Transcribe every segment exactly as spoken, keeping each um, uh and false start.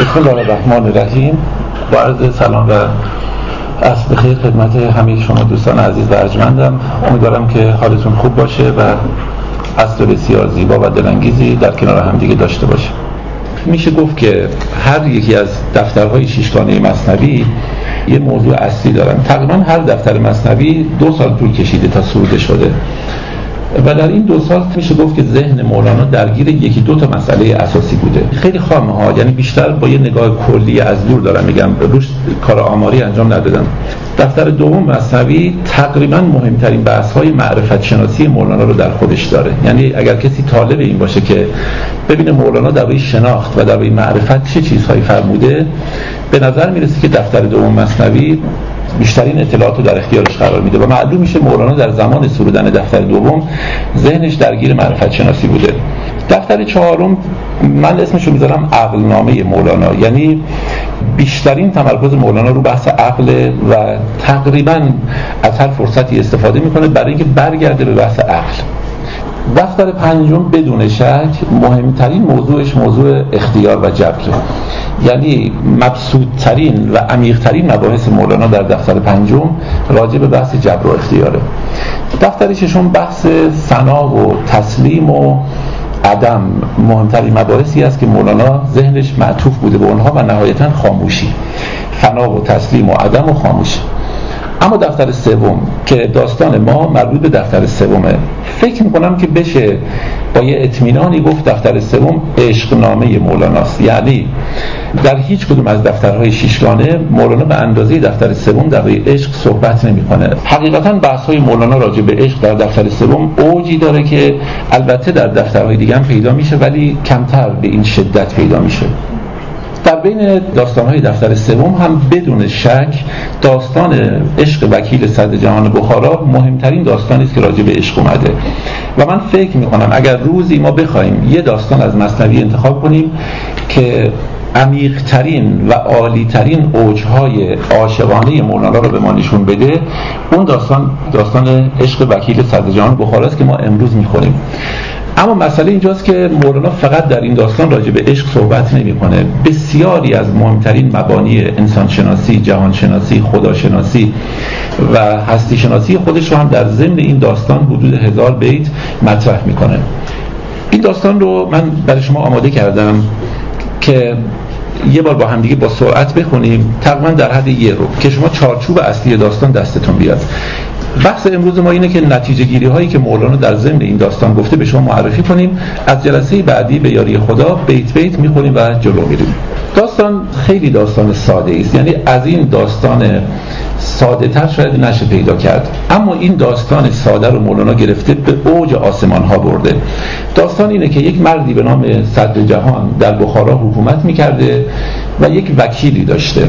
بسم الله الرحمن الرحیم. با عرض سلام و عصر بخیر خدمت همه شما دوستان عزیز و ارجمندم. امیدوارم که حالتون خوب باشه و عصر بسیار زیبا و دلانگیزی در کنار هم دیگه داشته باشه. میشه گفت که هر یکی از دفترهای شیشگانه مثنوی یه موضوع اصلی دارن. تقریبا هر دفتر مثنوی دو سال طول کشیده تا سروده شده و در این دو سال میشه گفت که ذهن مولانا درگیر یکی دو تا مسئله اساسی بوده. خیلی خامه ها، یعنی بیشتر با یه نگاه کلی از دور دارم میگم، روش کار آماری انجام ندادم. دفتر دوم مثنوی تقریبا مهمترین بحث های معرفت شناسی مولانا رو در خودش داره. یعنی اگر کسی طالب این باشه که ببینه مولانا درباره شناخت و درباره معرفت چه چیزهایی فرموده، به نظر میرسه که دفتر دوم مثنوی بیشترین اطلاعات رو در اختیارش قرار میده و معلوم میشه مولانا در زمان سرودن دفتر دوم ذهنش درگیر معرفت شناسی بوده. دفتر چهارم من اسمش رو میذارم عقل نامه مولانا، یعنی بیشترین تمرکز مولانا رو بحث عقل و تقریبا از هر فرصتی استفاده میکنه برای اینکه برگرده به بحث عقل. دفتر پنجم بدون شک مهمترین موضوعش موضوع اختیار و جبره، یعنی مبسوطترین و عمیقترین مباحث مولانا در دفتر پنجم راجع به بحث جبر و اختیاره. دفتر ششم بحث ثنا و تسلیم و عدم مهمترین مباحثی است که مولانا ذهنش معطوف بوده به اونها و نهایتاً خاموشی، فنا و تسلیم و عدم و خاموشی. اما دفتر سوم که داستان ما مربوط به دفتر سومه، فکر میکنم که بشه با یه اطمینانی گفت دفتر سوم عشق نامه مولاناست. یعنی در هیچ کدوم از دفترهای شیشگانه مولانا به اندازه دفتر سوم درباره عشق صحبت نمیکنه. حقیقتا بحث‌های مولانا راجع به عشق در دفتر سوم اوجی داره که البته در دفترهای دیگه هم پیدا میشه ولی کمتر به این شدت پیدا میشه. در بین داستان‌های دفتر سوم هم بدون شک داستان عشق وکیل صدر جهان بخارا مهمترین داستانی است که راجع به عشق اومده و من فکر می‌کنم اگر روزی ما بخوایم یه داستان از مثنوی انتخاب کنیم که عمیق‌ترین و عالی‌ترین اوج‌های عاشقانه مولانا رو به ما نشون بده، اون داستان داستان عشق وکیل صدر جهان بخارا است که ما امروز می‌خونیم. اما مسئله اینجاست که مولانا فقط در این داستان راجع به عشق صحبت نمی‌کنه. بسیاری از مهمترین مبانی انسانشناسی، جهانشناسی، خداشناسی و هستی شناسی خودش رو هم در ضمن این داستان حدود هزار بیت مطرح می‌کنه. این داستان رو من برای شما آماده کردم که یه بار با هم دیگه با سرعت بخونیم، تقریبا در حد یه رو، که شما چارچوب اصلی داستان دستتون بیاد. بحث امروز ما اینه که نتیجه گیری هایی که مولانا در ضمن این داستان گفته به شما معرفی کنیم. از جلسه بعدی به یاری خدا بیت بیت میخونیم و جلو میریم. داستان خیلی داستان ساده است، یعنی از این داستان ساده تر شاید نشه پیدا کرد، اما این داستان ساده رو مولانا گرفته به اوج آسمان ها برده. داستان اینه که یک مردی به نام صدر جهان در بخارا حکومت میکرده و یک وکیلی داشته.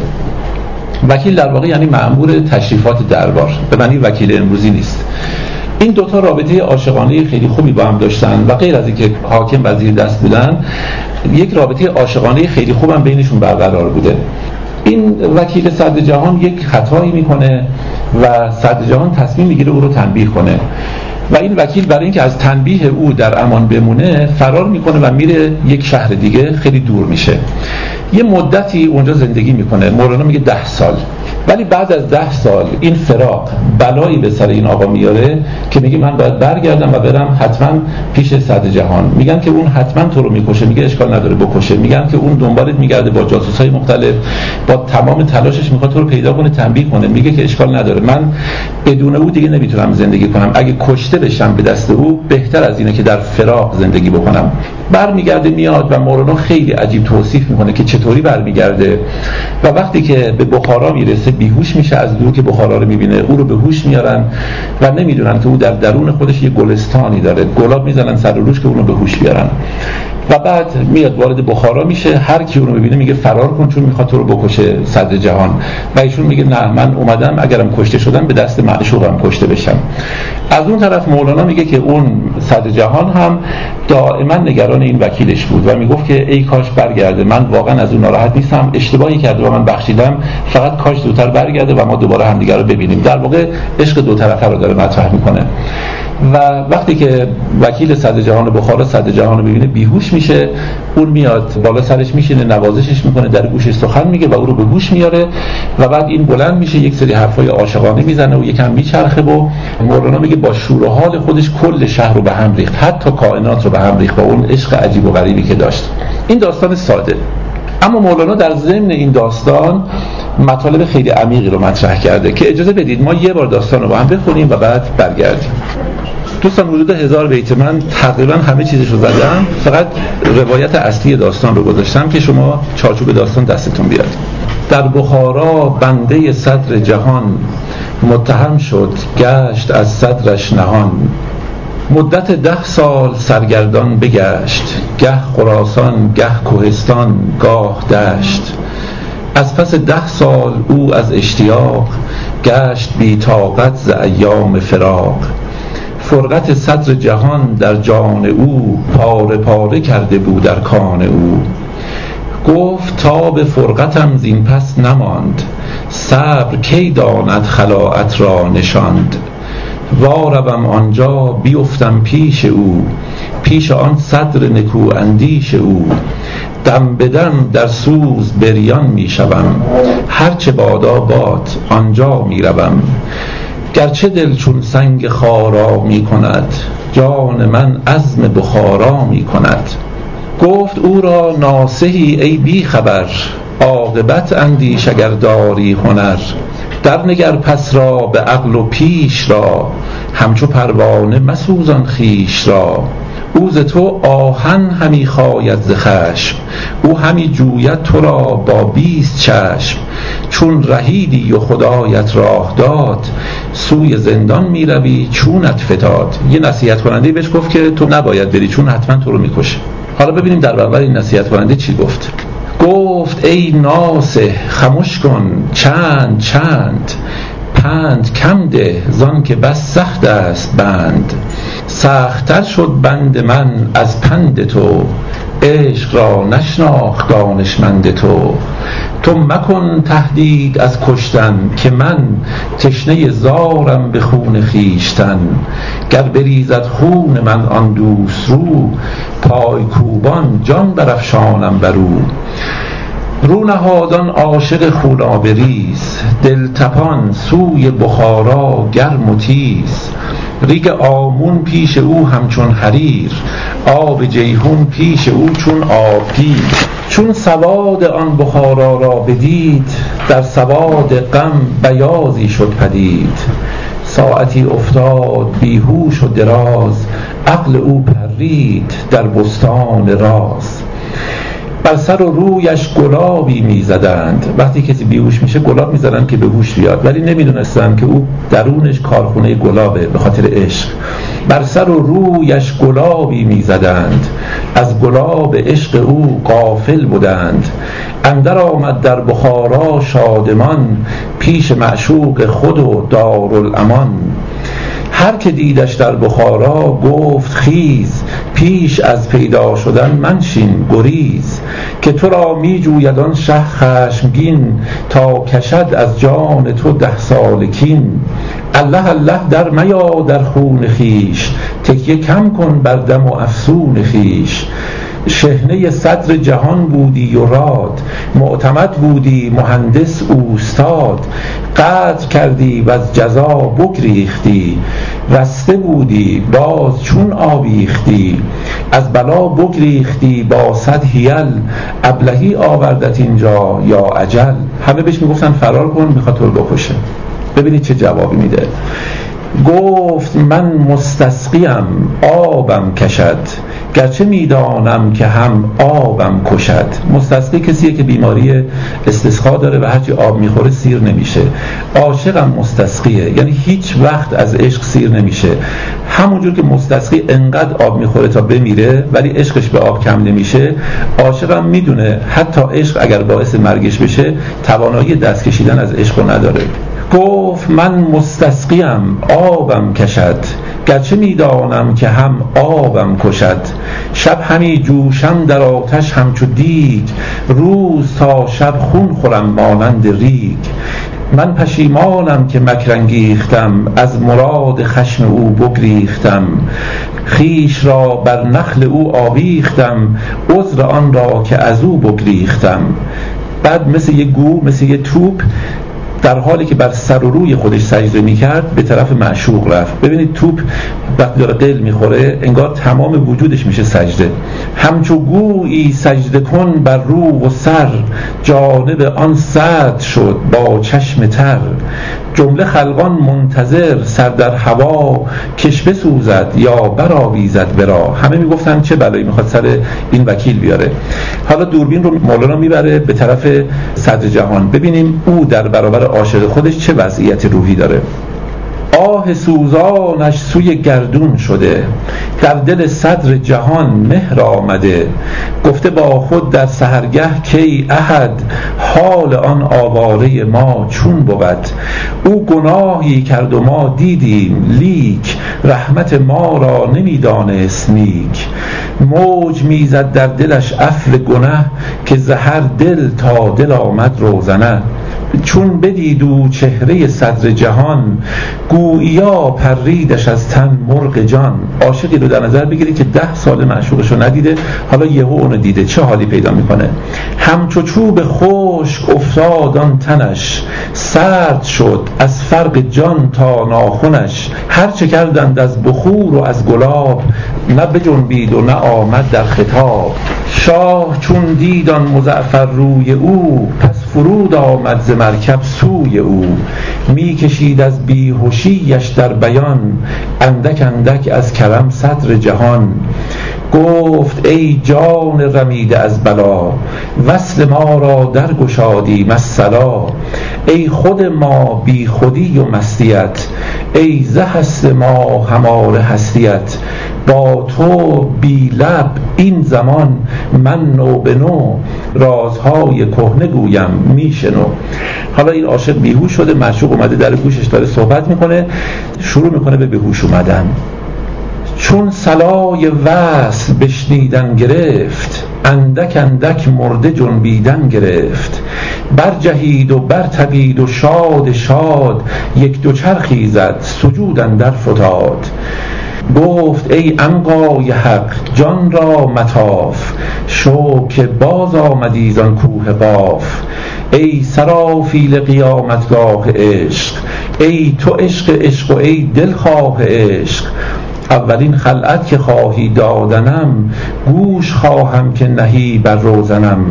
وکیل در واقع یعنی مأمور تشریفات دربار، به معنی وکیل امروزی نیست. این دوتا رابطه عاشقانه خیلی خوبی با هم داشتن و غیر از اینکه حاکم و زیر دست بودن، یک رابطه عاشقانه خیلی خوب هم بینشون برقرار بوده. این وکیل صدر جهان یک خطایی میکنه و صدر جهان تصمیم میگیره او رو تنبیه کنه و این وکیل برای اینکه از تنبیه او در امان بمونه فرار میکنه و میره یک شهر دیگه، خیلی دور میشه. یه مدتی اونجا زندگی میکنه، مولانا میگه ده سال، ولی بعد از ده سال این فراق بلایی به سر این آقا میاره که میگه من باید برگردم و برم حتما پیش صدر جهان. میگن که اون حتما تو رو میکشه، میگه اشکال نداره بکشه. میگن که اون دنبالت میگرده با جاسوسای مختلف، با تمام تلاشش میخواد تو رو پیدا کنه، تنبیه کنه. میگه که اشکال نداره، من بدون او دیگه نمیتونم زندگی کنم، اگه کشته بشم به دست او بهتر از اینه که در فراق زندگی بکنم. برمیگرده میاد و مولانا خیلی عجیب توصیف میکنه که چطوری برمیگرده و وقتی که به بخارا میرسه بیهوش میشه. از دور که بخارا رو میبینه او رو به هوش میارن و نمیدونن که او در درون خودش یه گلستانی داره، گلاب میزنن سر روش که اون رو به هوش بیارن. و بعد میاد وارد بخارا میشه، هر کی اون رو ببینه میگه فرار کن چون میخواد تو رو بکشه صدر جهان، و ایشون میگه نه، من اومدم اگرم کشته شدم به دست معشوقم کشته بشم. از اون طرف مولانا میگه که اون صدر جهان هم دائما نگران این وکیلش بود و میگفت که ای کاش برگرده، من واقعا از اون ناراحت نیستم، اشتباهی کرده و من بخشیدم، فقط کاش زودتر برگرده و ما دوباره همدیگه رو ببینیم. در واقع عشق دو طرفه رو داره مطرح میکنه و وقتی که وکیل صدر جهان بخارا صدر جهان رو ببینه بیهوش میشه، اون میاد بالا سرش میشینه، نوازشش میکنه، در گوشش سخن میگه و او رو به هوش میاره و بعد این بلند میشه یک سری حرفای عاشقانه میزنه و یکم میچرخه و مولانا میگه با شور و حال خودش کل شهر رو به هم ریخت، حتی کائنات رو به هم ریخت با اون عشق عجیب و غریبی که داشت. این داستان ساده. اما مولانا در ضمن این داستان مطالب خیلی عمیقی رو مطرح کرده که اجازه بدید ما یه بار داستان رو با هم بخونیم و بعد برگردیم. دوستان حدود هزار بیت من تقریبا همه چیزش رو زدم، فقط روایت اصلی داستان رو گذاشتم که شما چارچوب داستان دستتون بیاد. در بخارا بنده صدر جهان، متهم شد گشت از صدرش نهان. مدت ده سال سرگردان بگشت، گه خراسان گه کوهستان گاه دشت. از پس ده سال او از اشتیاق، گشت بی طاقت ز ایام فراق. فرقت صدر جهان در جان او، پاره پاره کرده بود در کان او. گفت تا به فرقتم زین پس نماند، صبر کی داند خلاعت را نشاند. واروم آنجا بیفتم پیش او، پیش آن صدر نکو اندیش او. دم بدم در سوز بریان می شوم، هرچه بادا باد آنجا می روم. گرچه دل چون سنگ خارا می کند، جان من عزم بخارا می کند. گفت او را ناصحی ای بی خبر، عاقبت اندیش اگر داری هنر. در نگر پس را به عقل و پیش را، همچو پروانه مسوزان خویش را. او ز تو آهن همی خاید ز خشم، او همی جوید تو را با بیست چشم. چون رهیدی و خدایت راه داد، سوی زندان می روی چونت فتاد. یه نصیحت کننده بهش گفت که تو نباید بری چون حتما تو رو میکشه. حالا ببینیم در برابر این نصیحت کننده چی گفت. گفت ای ناصح خموش کن چند چند، پند کم ده زان که بس سخت است بند. سخت‌تر شد بند من از پند تو، عشق را نشناخت دانشمند تو. تو مکن تهدید از کشتن، که من تشنه زارم به خون خویشتن. گر بریزد خون من آن دوست رو، پای کوبان جان برافشانم بر او. رو نهادان عاشق خونابریز، دل تپان سوی بخارا گرم و تیز. ریگ آمون پیش او همچون حریر، آب جیحون پیش او چون آبگیر. چون سواد آن بخارا را بدید، در سواد غم بیاضی شد پدید. ساعتی افتاد بیهوش و دراز، عقل او پرید در بستان راز. بر سر و رویش گلابی میزدند، وقتی کسی بیهوش میشه گلاب میزدند که به هوش بیاد، ولی نمیدونستند که او درونش کارخونه گلابه به خاطر عشق. بر سر و رویش گلابی میزدند، از گلاب عشق او غافل بودند. اندر آمد در بخارا شادمان، پیش معشوق خود و دارالامان. هر که دیدش در بخارا گفت خیز، پیش از پیدا شدن منشین گریز. که تو را می جوید آن شه خشمگین، تا کشد از جان تو ده سال کین. الله الله در میا در خون خیش، تکیه کم کن بر دم و افسون خیش. شحنه صدر جهان بودی و راد، معتمد بودی مهندس اوستاد. قدر کردی و از جزا بگریختی، رسته بودی باز چون آویختی. از بلا بگریختی با صد حیل، ابلهی آوردت اینجا یا اجل. همه بهش میگفتن فرار کن میخواد تو رو بکشه. ببینید چه جوابی میده. گفت من مستسقیم آبم کشد، گرچه میدانم که هم آبم کشد. مستسقی کسیه که بیماری استسقا داره و هرچی آب میخوره سیر نمیشه. عاشقم مستسقیه، یعنی هیچ وقت از عشق سیر نمیشه. همونجور که مستسقی انقدر آب میخوره تا بمیره ولی عشقش به آب کم نمیشه، عاشقم میدونه حتی عشق اگر باعث مرگش بشه توانایی دست کشیدن از عشق نداره. گفت من مستسقیم آبم کشد، گرچه میدانم که هم آبم کشد. شب همی جوشم در آتش همچو دیگ، روز تا شب خون خورم مانند ریگ. من پشیمانم که مکرانگیختم، از مراد خشم او بگریختم. خویش را بر نخل او آویختم، عذر آن را که از او بگریختم. بعد مثل یه گو، مثل یه توپ، در حالی که بر سر و روی خودش سجده میکرد به طرف معشوق رفت. ببینید توپ وقتی داره قل میخوره انگار تمام وجودش میشه سجده. همچو گویی سجده کن بر رو و سر، جانب آن سد شد با چشم تر. جمله خلقان منتظر سر در هوا، کش بسوزد یا برآویزد برا. همه میگفتن چه بلایی میخواد سر این وکیل بیاره. حالا دوربین رو مولانا میبره به طرف صدر جهان، ببینیم او در برابر عاشق خودش چه وضعیت روحی داره. آه سوزانش سوی گردون شده، در دل صدر جهان مهر آمده. گفته با خود در سحرگه کی احد، حال آن آواره ما چون بود. او گناهی کرد و ما دیدیم لیک، رحمت ما را نمیدانست نیک. موج میزد در دلش عفو گنه، که زهر دل تا دل آمد روزنه. چون بدید او چهره صدر جهان، گوییا پریدش از تن مرغ جان. عاشقی رو در نظر بگیرید که ده سال معشوقش رو ندیده، حالا یهو اونو دیده، چه حالی پیدا میکنه؟ همچو چوب خشک افتاد آن تنش، سرد شد از فرق جان تا ناخنش. هر چه کردند از بخور و از گلاب، نه بجنبید و نه آمد در خطاب. شاه چون دید آن مزعفر روی او، پس فرود آمد ز مرکب سوی او. می کشید از بیهوشیش در بیان، اندک اندک از کرم صدر جهان. گفت ای جان رمیده از بلا، وصل ما را در گشادیم الصلا. ای خود ما بی خودی و مستیت، ای ز هست ما هماره هستیت. با تو بی لب این زمان من نو به نو، رازهای کهنه گویم میشنو. حالا این عاشق بیهوش شده، معشوق اومده در گوشش داره صحبت میکنه، شروع میکنه به بیهوش اومدن. چون صلای وصل بشنیدن گرفت، اندک اندک مرده جنبیدن گرفت. برجهید و برتبید و شاد شاد، یک دو چرخی زد سجود اندر فتاد. گفت ای عنقای حق جان را مطاف، شو که باز آمدی زان کوه قاف. ای سرافیل قیامتگاه عشق، ای تو عشق عشق و ای دلخواه عشق. اولین خلعت که خواهی دادنم، گوش خواهم که نهی بر روزنم.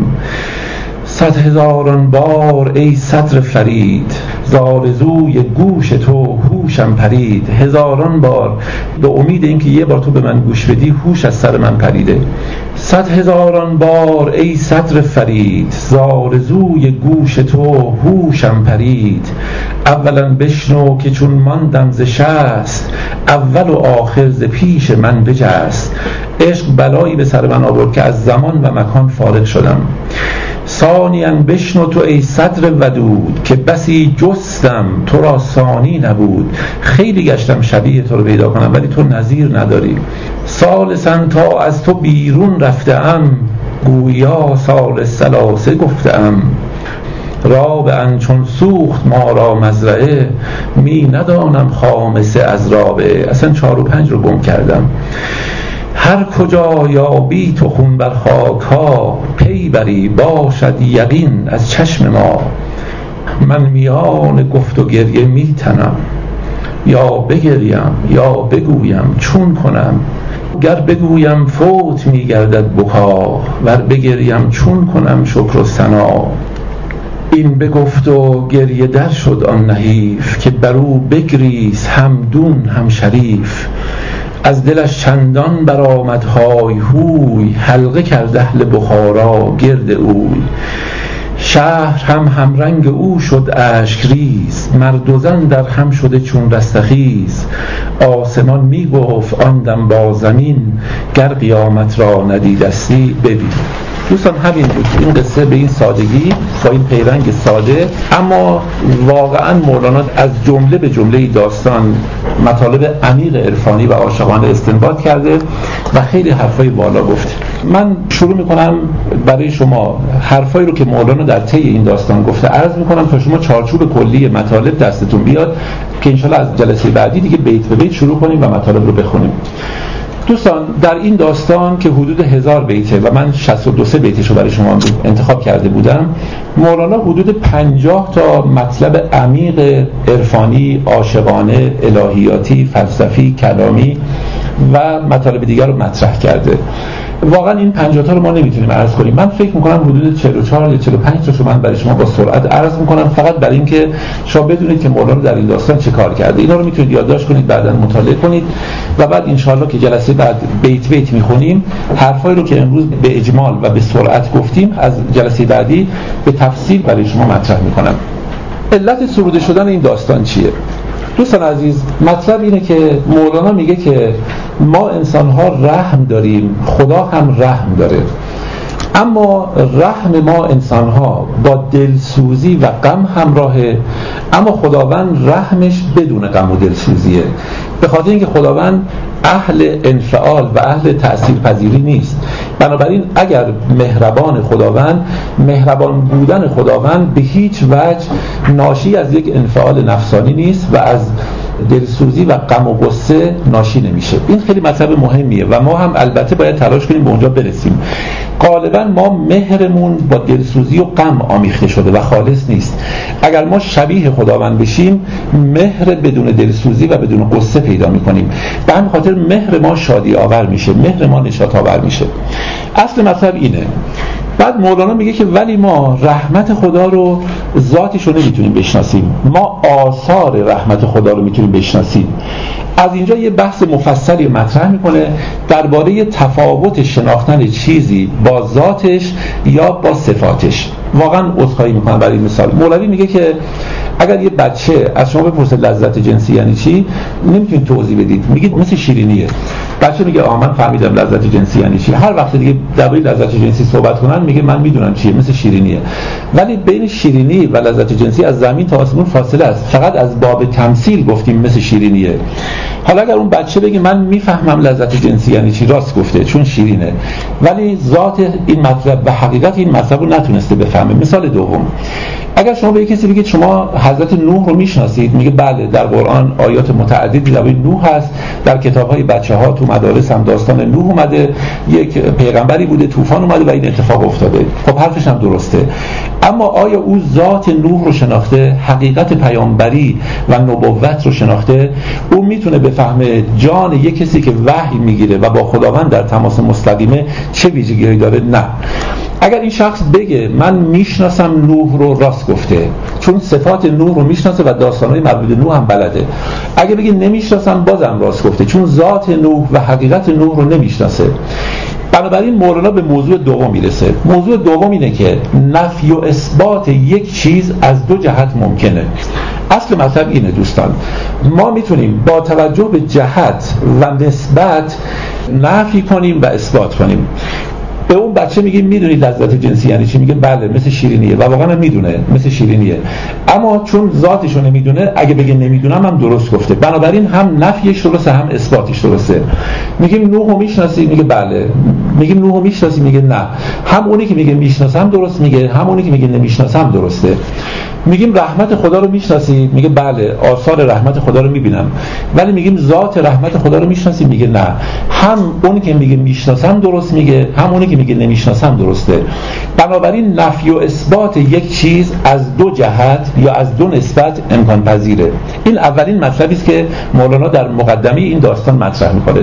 صد هزاران بار ای صدر فرید، زآرزوی گوش تو هوشم پرید. هزاران بار به امید اینکه یه بار تو به من گوش بدی، هوش از سر من پریده. صد هزاران بار ای صدر فرید، زآرزوی گوش تو هوشم پرید. اولا بشنو که چون ماندم ز شست، اول و آخر ز پیش من بجست. عشق بلایی به سر من آورد که از زمان و مکان فارغ شدم. ثانیاً بشنو تو ای صدر ودود، که بسی جستم تو را ثانی نبود. خیلی گشتم شبیه تو رو پیدا کنم ولی تو نظیر نداری. ثالثاً تا از تو بیرون رفتم، گویا سال ثلاثه گفتم. رابعاً چون سوخت ما را مزرعه، می ندانم خامسه از رابعه. اصلا چهار و پنج رو گم کردم. هر کجا یابی تو خون بر خاک ها، پی بری باشد یقین از چشم ما. من میان گفت و گریه می تنم، یا بگریم یا بگویم چون کنم. گر بگویم فوت می گردد بکا، ور بگریم چون کنم شکر و ثنا. این بگفت و گریه در شد آن نحیف، که برو بگریست هم دون هم شریف. از دلش چندان برآمد های هوی، حلقه کرد اهل بخارا گرد اوی. شهر هم همرنگ او شد اشک ریز، مرد و زن در هم شده چون رستخیز. آسمان می گفت آن دم با زمین، گر قیامت را ندیدستی ببین. دوستان همین بود این قصه، به این سادگی، با این پیرنگ ساده، اما واقعا مولانا از جمله به جمله داستان مطالب عمیق عرفانی و عاشقانه استنباط کرده و خیلی حرفای بالا گفته. من شروع میکنم برای شما حرفایی رو که مولانا در طی این داستان گفته عرض میکنم تا شما چارچوب کلی مطالب دستتون بیاد که انشالله از جلسه بعدی دیگه بیت به بیت شروع کنیم و مطالب رو بخونیم. دوستان، در این داستان که حدود هزار بیته و من شصت و دو بیتش رو برای شما انتخاب کرده بودم، مولانا حدود پنجاه تا مطلب عمیق عرفانی، عاشقانه، الهیاتی، فلسفی، کلامی و مطالب دیگر رو مطرح کرده. واقعا این پنجاه تا رو ما نمیتونیم عرض کنیم. من فکر میکنم حدود چهل و چهار یا چهل و پنج تاشو من برای شما با سرعت عرض میکنم، فقط برای اینکه شما بدونید که مولانا در این داستان چه کار کرده. اینا رو میتونید یادداشت کنید، بعداً مطالعه کنید و بعد انشالله که جلسه بعد بیت بیت میخونیم، حرفایی رو که امروز به اجمال و به سرعت گفتیم از جلسه بعدی به تفصیل برای شما مطرح میکنم. علت سروده شدن این داستان چیه؟ دوستان عزیز، مطلب اینه که مولانا میگه که ما انسان‌ها رحم داریم، خدا هم رحم داره، اما رحم ما انسان‌ها با دلسوزی و غم همراهه، اما خداوند رحمش بدون غم و دلسوزیه، به خاطر اینکه خداوند اهل انفعال و اهل تأثیر پذیری نیست. بنابراین اگر مهربان خداوند، مهربان بودن خداوند به هیچ وجه ناشی از یک انفعال نفسانی نیست و از دلسوزی و غم و غصه ناشی نمیشه. این خیلی مطلب مهمیه و ما هم البته باید تلاش کنیم به اونجا برسیم. غالبا ما مهرمون با دلسوزی و غم آمیخته شده و خالص نیست. اگر ما شبیه خداوند بشیم، مهر بدون دلسوزی و بدون غصه پیدا میکنیم. به همین خاطر مهر ما شادی آور میشه، مهر ما نشاط آور میشه. اصل مطلب اینه. بعد مولانا میگه که ولی ما رحمت خدا رو ذاتش رو نمیتونیم بشناسیم، ما آثار رحمت خدا رو میتونیم بشناسیم. از اینجا یه بحث مفصلی مطرح میکنه درباره تفاوت شناختن چیزی با ذاتش یا با صفاتش. واقعا عذرخواهی میکنم برای این مثال. مولوی میگه که اگر یه بچه از شما بپرسه لذت جنسی یعنی چی، نمیتونید توضیح بدید، میگید مثل شیرینیه. بچه میگه آ من فهمیدم لذت جنسی یعنی چی. هر وقت دیگه درباره لذت جنسی صحبت کنن میگه من میدونم چیه، مثل شیرینیه. ولی بین شیرینی و لذت جنسی از زمین تا آسمون فاصله است. فقط از باب تمثیل گفتیم مثل شیرینیه. حالا اگر اون بچه بگه من میفهمم لذت جنسی یعنی چی، راست گفته چون شیرینه، ولی ذات این مطلب و حقیقت این مطلب رو نتونسته بفهمه. مثال دوم، اگر شما به کسی بگید شما حضرت نوح رو میشناسید، میگه بله در قرآن آیات متعددی درباره نوح هست، در کتاب‌های بچه‌ها تو مدارس هم داستان نوح اومده، یک پیغمبری بوده طوفان اومده و این اتفاق افتاده. خب حرفش هم درسته، اما آیا او ذات نوح رو شناخته، حقیقت پیامبری و نبوت رو شناخته؟ او میتونه بفهمه جان یک کسی که وحی میگیره و با خداوند در تماس مستقیمه چه ویژگی‌هایی داره؟ نه. اگر این شخص بگه من میشناسم نوح رو، راست گفته چون صفات نوح رو میشناسه و داستانهای مربوط به نوح هم بلده. اگر بگه نمیشناسم، بازم راست گفته چون ذات نوح و حقیقت نوح رو نمیشناسه. بنابراین مولانا به موضوع دوم میرسه. موضوع دوم اینه که نفی و اثبات یک چیز از دو جهت ممکنه. اصل مطلب اینه دوستان، ما میتونیم با توجه به جهت و نسبت نفی کنیم و اثبات کنیم. به اون بچه میگیم میدونی لذت جنسی یعنی چی؟ میگه بله مثل شیرینیه و واقعا میدونه مثل شیرینیه، اما چون ذاتشو نمیدونه اگه بگه نمیدونم هم درست گفته. بنابراین هم نفیش درسته هم اثباتش درسته. میگیم نوحو میشناسی؟ میگه بله. میگیم نوحو میشناسی؟ میگه نه. هم اونی که میگه میشناسم درست میگه، هم اونی که میگه نمیشناسم درسته. میگیم رحمت خدا رو میشناسی؟ میگه بله آثار رحمت خدا رو میبینم. ولی میگیم ذات رحمت خدا رو میشناسی؟ میگه نه. هم اونی که میگه میشناسم درست میگه، هم اونی که میگه نمیشناسم درسته. بنابراین نفی و اثبات یک چیز از دو جهت یا از دو نسبت امکان پذیره. این اولین مطلبی است که مولانا در مقدمه این داستان مطرح میکنه.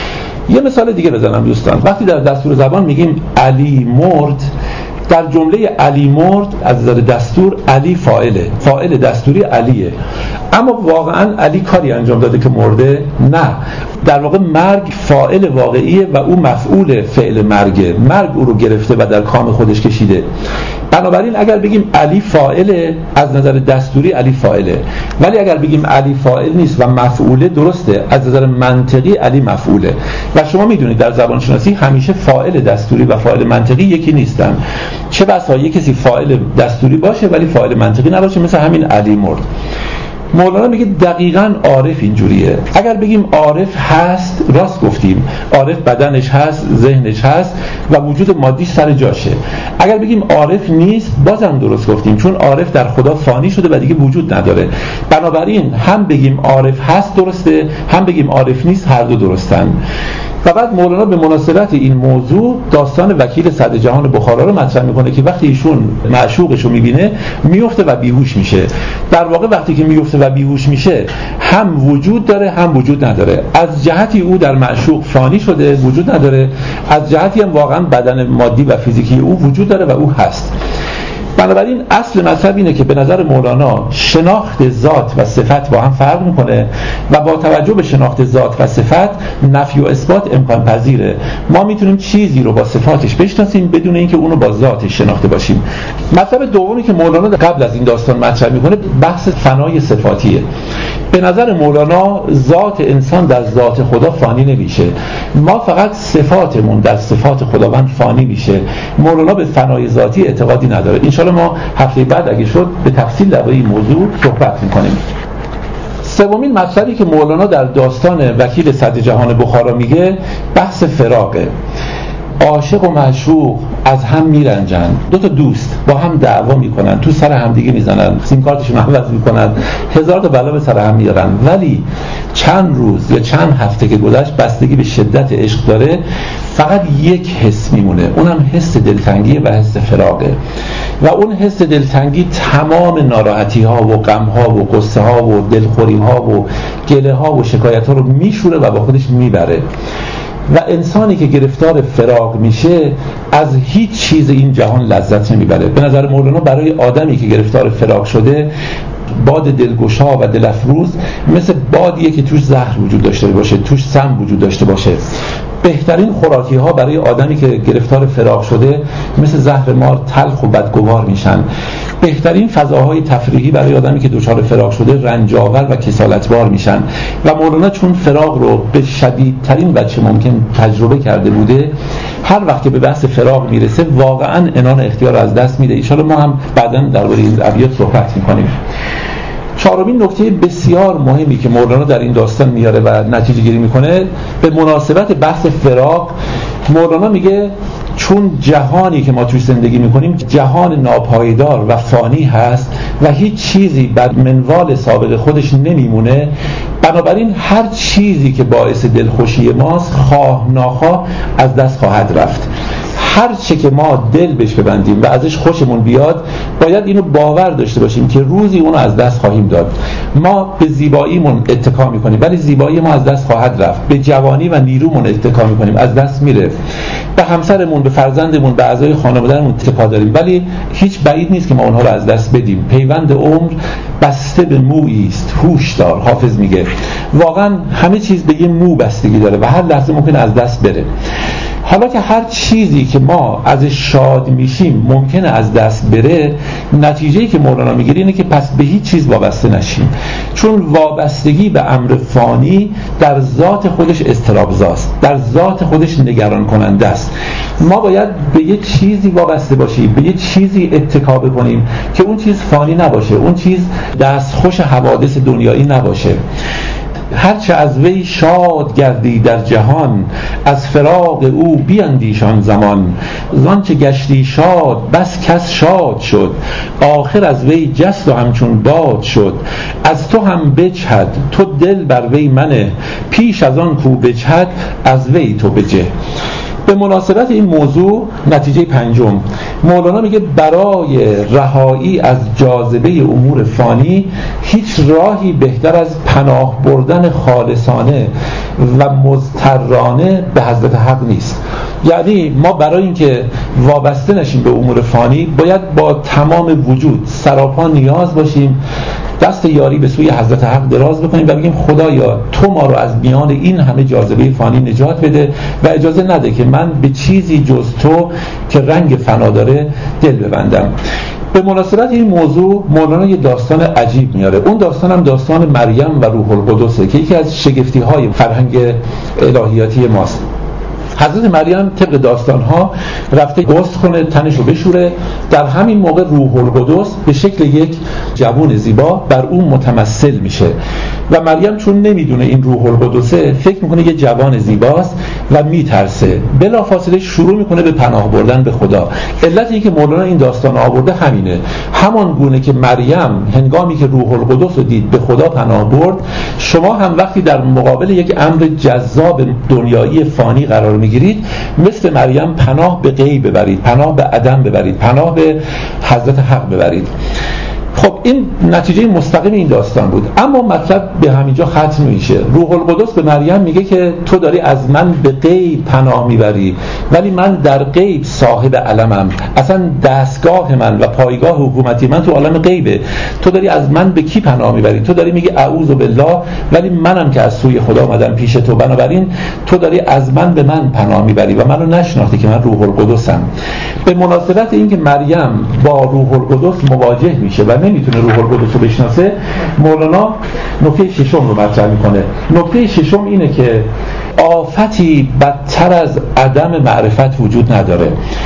یه مثال دیگه بزنم دوستان. وقتی در دستور زبان میگیم علی مرد، در جمله علی مرد از نظر دستور علی فاعله، فاعل دستوری علیه، اما واقعا علی کاری انجام داده که مرده؟ نه. در واقع مرگ فاعل واقعیه و او مفعول فعل مرگه. مرگ او رو گرفته و در کام خودش کشیده. بنابراین اگر بگیم علی فاعله، از نظر دستوری علی فاعله، ولی اگر بگیم علی فاعل نیست و مفعوله، درسته از نظر منطقی علی مفعوله. و شما میدونید در زبان شناسی همیشه فاعل دستوری و فاعل منطقی یکی نیستن. چه بسا یک کسی فاعل دستوری باشه ولی فاعل منطقی نباشه، مثل همین علی مرد. مولانا میگه دقیقاً عارف اینجوریه. اگر بگیم عارف هست، راست گفتیم، عارف بدنش هست، ذهنش هست و وجود مادیش سر جاشه. اگر بگیم عارف نیست، بازم درست گفتیم، چون عارف در خدا فانی شده و دیگه وجود نداره. بنابراین هم بگیم عارف هست درسته، هم بگیم عارف نیست، هر دو درستن. و بعد مولانا به مناسبت این موضوع داستان وکیل صدر جهان بخارا رو مطرح میکنه که وقتی ایشون معشوقش رو میبینه میفته و بیهوش میشه. در واقع وقتی که میفته و بیهوش میشه هم وجود داره هم وجود نداره. از جهتی او در معشوق فانی شده، وجود نداره، از جهتی هم واقعا بدن مادی و فیزیکی او وجود داره و او هست. بنابراین اصل مطلب اینه که به نظر مولانا شناخت ذات و صفت با هم فرق میکنه و با توجه به شناخت ذات و صفت نفی و اثبات امکان پذیره. ما میتونیم چیزی رو با صفاتش بشناسیم بدون اینکه اونو با ذاتش شناخته باشیم. مطلب دومی که مولانا قبل از این داستان مطرح میکنه بحث فنای صفاتیه. به نظر مولانا ذات انسان در ذات خدا فانی نمیشه، ما فقط صفاتمون در صفات خداوند فانی میشه. مولانا به فنای ذاتی اعتقادی نداره. انشاءالله ما هفته بعد اگه شد به تفصیل در این موضوع صحبت میکنیم. سومین مطلبی که مولانا در داستان وکیل صدر جهان بخارا میگه بحث فراقه. عاشق و معشوق از هم میرنجن، دو تا دوست با هم دعوا میکنن، تو سر هم دیگه میزنن، سیم کارتشون عوض میکنن، هزار تا بلا به سر هم میارن، ولی چند روز یا چند هفته که گذشت بستگی به شدت عشق داره، فقط یک حس میمونه، اونم حس دلتنگی و حس فراقه. و اون حس دلتنگی تمام ناراحتی ها و غم ها و قصه ها و دلخوری ها و گله ها و شکایت ها رو میشوره و با خودش میبره. و انسانی که گرفتار فراق میشه از هیچ چیز این جهان لذت نمیبره. به نظر مولانا برای آدمی که گرفتار فراق شده باد دلگشا و دلفروز مثل بادیه که توش زهر وجود داشته باشه، توش سم وجود داشته باشه. بهترین خوراکی ها برای آدمی که گرفتار فراق شده مثل زهر مار تلخ و بدگوار میشن. بهترین فضاهای تفریحی برای آدمی که دچار فراق شده رنجاور و کسالتبار میشن. و مولانا چون فراق رو به شدیدترین وجه ممکن تجربه کرده بوده، هر وقت که به بحث فراق میرسه واقعا عنان اختیار از دست میده. ان شاءالله ما هم بعداً درباره این ابیات صحبت میکنیم. چهارمین نکته بسیار مهمی که مولانا در این داستان میاره و نتیجه گیری میکنه به مناسبت بحث فراق، مولانا میگه چون جهانی که ما توش زندگی میکنیم جهان ناپایدار و فانی هست و هیچ چیزی بر منوال سابق خودش نمیمونه، بنابراین هر چیزی که باعث دلخوشی ماست خواه ناخواه از دست خواهد رفت. هر چه که ما دل بهش ببندیم و ازش خوشمون بیاد باید اینو باور داشته باشیم که روزی اونو از دست خواهیم داد. ما به زیباییمون اتکا میکنیم ولی زیبایی ما از دست خواهد رفت. به جوانی و نیرومون اتکا میکنیم، از دست میره. به همسرمون، به فرزندمون، به اعضای خانوادهمون اتکا داریم ولی هیچ بعید نیست که ما اونها رو از دست بدیم. پیوند عمر بسته به مویی است، هوش دار. حافظ میگه واقعا همه چیز به یه مو بستگی داره و هر لحظه ممکنه از دست بره. حالا که هر چیزی که ما ازش شاد میشیم ممکنه از دست بره، نتیجه‌ای که مولانا میگیره اینه که پس به هیچ چیز وابسته نشیم، چون وابستگی به امر فانی در ذات خودش اضطرابزاست، در ذات خودش نگران کننده است. ما باید به یه چیزی وابسته باشیم، به یه چیزی اتکا بکنیم که اون چیز فانی نباشه، اون چیز دستخوش حوادث دنیایی نباشه. هرچه از وی شاد گردی در جهان، از فراق او بیندیشان زمان. زانچه گشتی شاد بس کس شاد شد، آخر از وی جست و همچون باد شد. از تو هم بجهد تو دل بر وی منه، پیش از آن کو بجهد از وی تو بجه. به مناسبت این موضوع نتیجه پنجم، مولانا میگه برای رهایی از جاذبه امور فانی هیچ راهی بهتر از پناه بردن خالصانه و مضطرانه به حضرت حق نیست. یعنی ما برای اینکه وابسته نشیم به امور فانی باید با تمام وجود سراپا نیاز باشیم، دست یاری به سوی حضرت حق دراز بکنیم و بگیم خدایا تو ما رو از میان این همه جاذبه فانی نجات بده و اجازه نده که من به چیزی جز تو که رنگ فنا داره دل ببندم. به مناسبت این موضوع مولانا یه داستان عجیب میاره. اون داستان هم داستان مریم و روح القدسه که یکی از شگفتی های فرهنگ الهیاتی ماست. حضرت مریم طبق داستان‌ها رفته غسل کنه، تنشو بشوره، در همین موقع روح القدس به شکل یک جوان زیبا بر اون متمثل میشه و مریم چون نمیدونه این روح القدسه فکر میکنه یه جوان زیباست و میترسه، بلافاصله شروع میکنه به پناه بردن به خدا. علت اینکه مولانا این داستان آورده همینه، همان گونه که مریم هنگامی که روح القدس رو دید به خدا پناه برد، شما هم وقتی در مقابل یک امر جذاب دنیایی فانی قرار میگیرید مثل مریم پناه به غیب ببرید، پناه به عدم ببرید، پناه به حضرت حق ببرید. خب این نتیجه مستقیم این داستان بود. اما مطلب به همینجا ختم میشه. روح القدس به مریم میگه که تو داری از من به غیب پناه میبری، ولی من در غیب صاحب علمم، اصلا دستگاه من و پایگاه حکومتی من تو عالم غیبه. تو داری از من به کی پناه میبری؟ تو داری میگی اعوذ بالله، ولی منم که از سوی خدا اومدم پیش تو، بنابراین تو داری از من به من پناه میبری و منو نشناختی که من روح القدسم. به مناسبت اینکه مریم با روح القدس مواجه میشه و نمیتونه روح القدس رو بشناسه، مولانا نکته ششم رو مطرح میکنه. نکته ششم اینه که آفتی بدتر از عدم معرفت وجود نداره.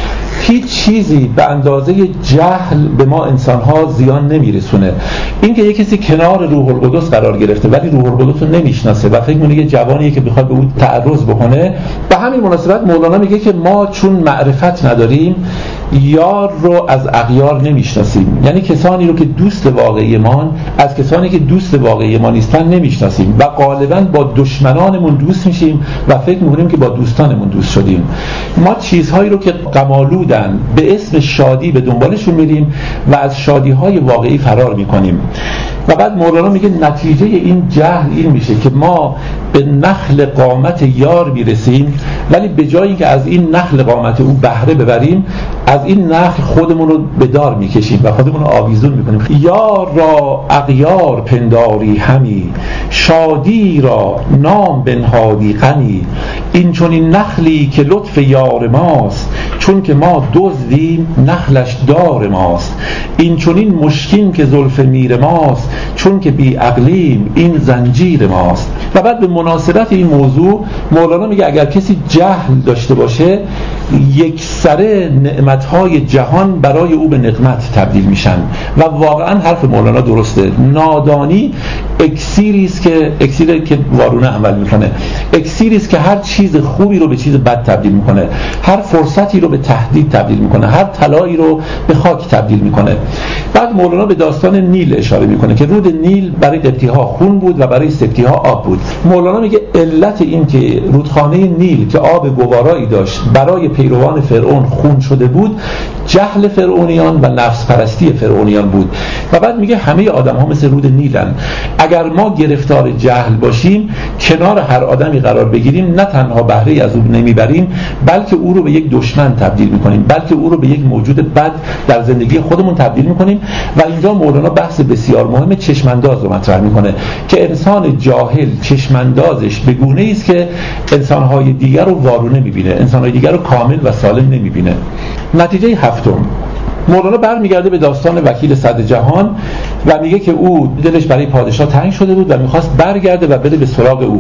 هیچ چیزی به اندازه جهل به ما انسان‌ها زیان نمیرسونه. اینکه یک کسی کنار روح القدس قرار گرفته ولی روح القدس رو نمیشناسه و فکر می‌کنه یه جوانیه که بخواد به اون تعرض بکنه، به همین مناسبت مولانا میگه که ما چون معرفت نداریم یار رو از اغیار نمیشناسیم، یعنی کسانی رو که دوست واقعی ما از کسانی که دوست واقعی ما نیستن نمیشناسیم و غالباً با دشمنانمون دوست میشیم و فکر می‌کنیم که با دوستانمون دوست شدیم. ما چیزهایی رو که غم‌آلودن به اسم شادی به دنبالشون میریم و از شادی‌های واقعی فرار میکنیم. و بعد مولانا میگه نتیجه این جهل این میشه که ما به نخل قامت یار میرسیم، ولی به جایی که از این نخل قامت او بهره ببریم، از این نخل خودمون رو به دار میکشیم و خودمون رو آویزون میکنیم. یار را اغیار پنداری همی، شادی را نام بنهادی غنی. این چون این نخلی که لطف یار ماست، چون که ما دزدیم نخلش دار ماست. این چون این مشکین که زلف میر ماست، چون که بی عقلیم این زنجیر ماست. و بعد به مناسبت این موضوع مولانا میگه اگر کسی جهل داشته باشه، یک سره نعمتهای جهان برای او به نقمت تبدیل میشن و واقعا حرف مولانا درسته. نادانی اکسیری است که اکسیری که وارونه عمل میکنه، اکسیری است که هر چیز خوبی رو به چیز بد تبدیل میکنه، هر فرصتی رو به تهدید تبدیل میکنه، هر طلایی رو به خاک تبدیل میکنه. بعد مولانا به داستان نیل اشاره میکنه که رود نیل برای قبطی‌ها خون بود و برای سبطی‌ها آب بود. مولانا میگه علت این که رودخانه نیل که آب گوارایی داشت برای پیروان فرعون خون شده بود، جهل فرعونیان و نفس پرستی فرعونیان بود. و بعد میگه همه آدم ها مثل رود نیلن. اگر ما گرفتار جهل باشیم، کنار هر آدمی قرار بگیریم، نه تنها بهره از او نمیبریم، بلکه او رو به یک دشمن تبدیل میکنیم، بلکه او رو به یک موجود بد در زندگی خودمون تبدیل میکنیم. و اینجا مولانا بحث بسیار مهم چشمانداز رو مطرح میکنه که انسان جاهل چشماندازش به گونه‌ای است که انسان‌های دیگر رو وارونه میبینه، انسان‌های دیگر رو کامل و سالم نمیبینه. نتیجه هفتم، مولانا برمیگرده به داستان وکیل صدر جهان و میگه که او دلش برای پادشاه تنگ شده بود و میخواست برگرده و بره به سراغ او.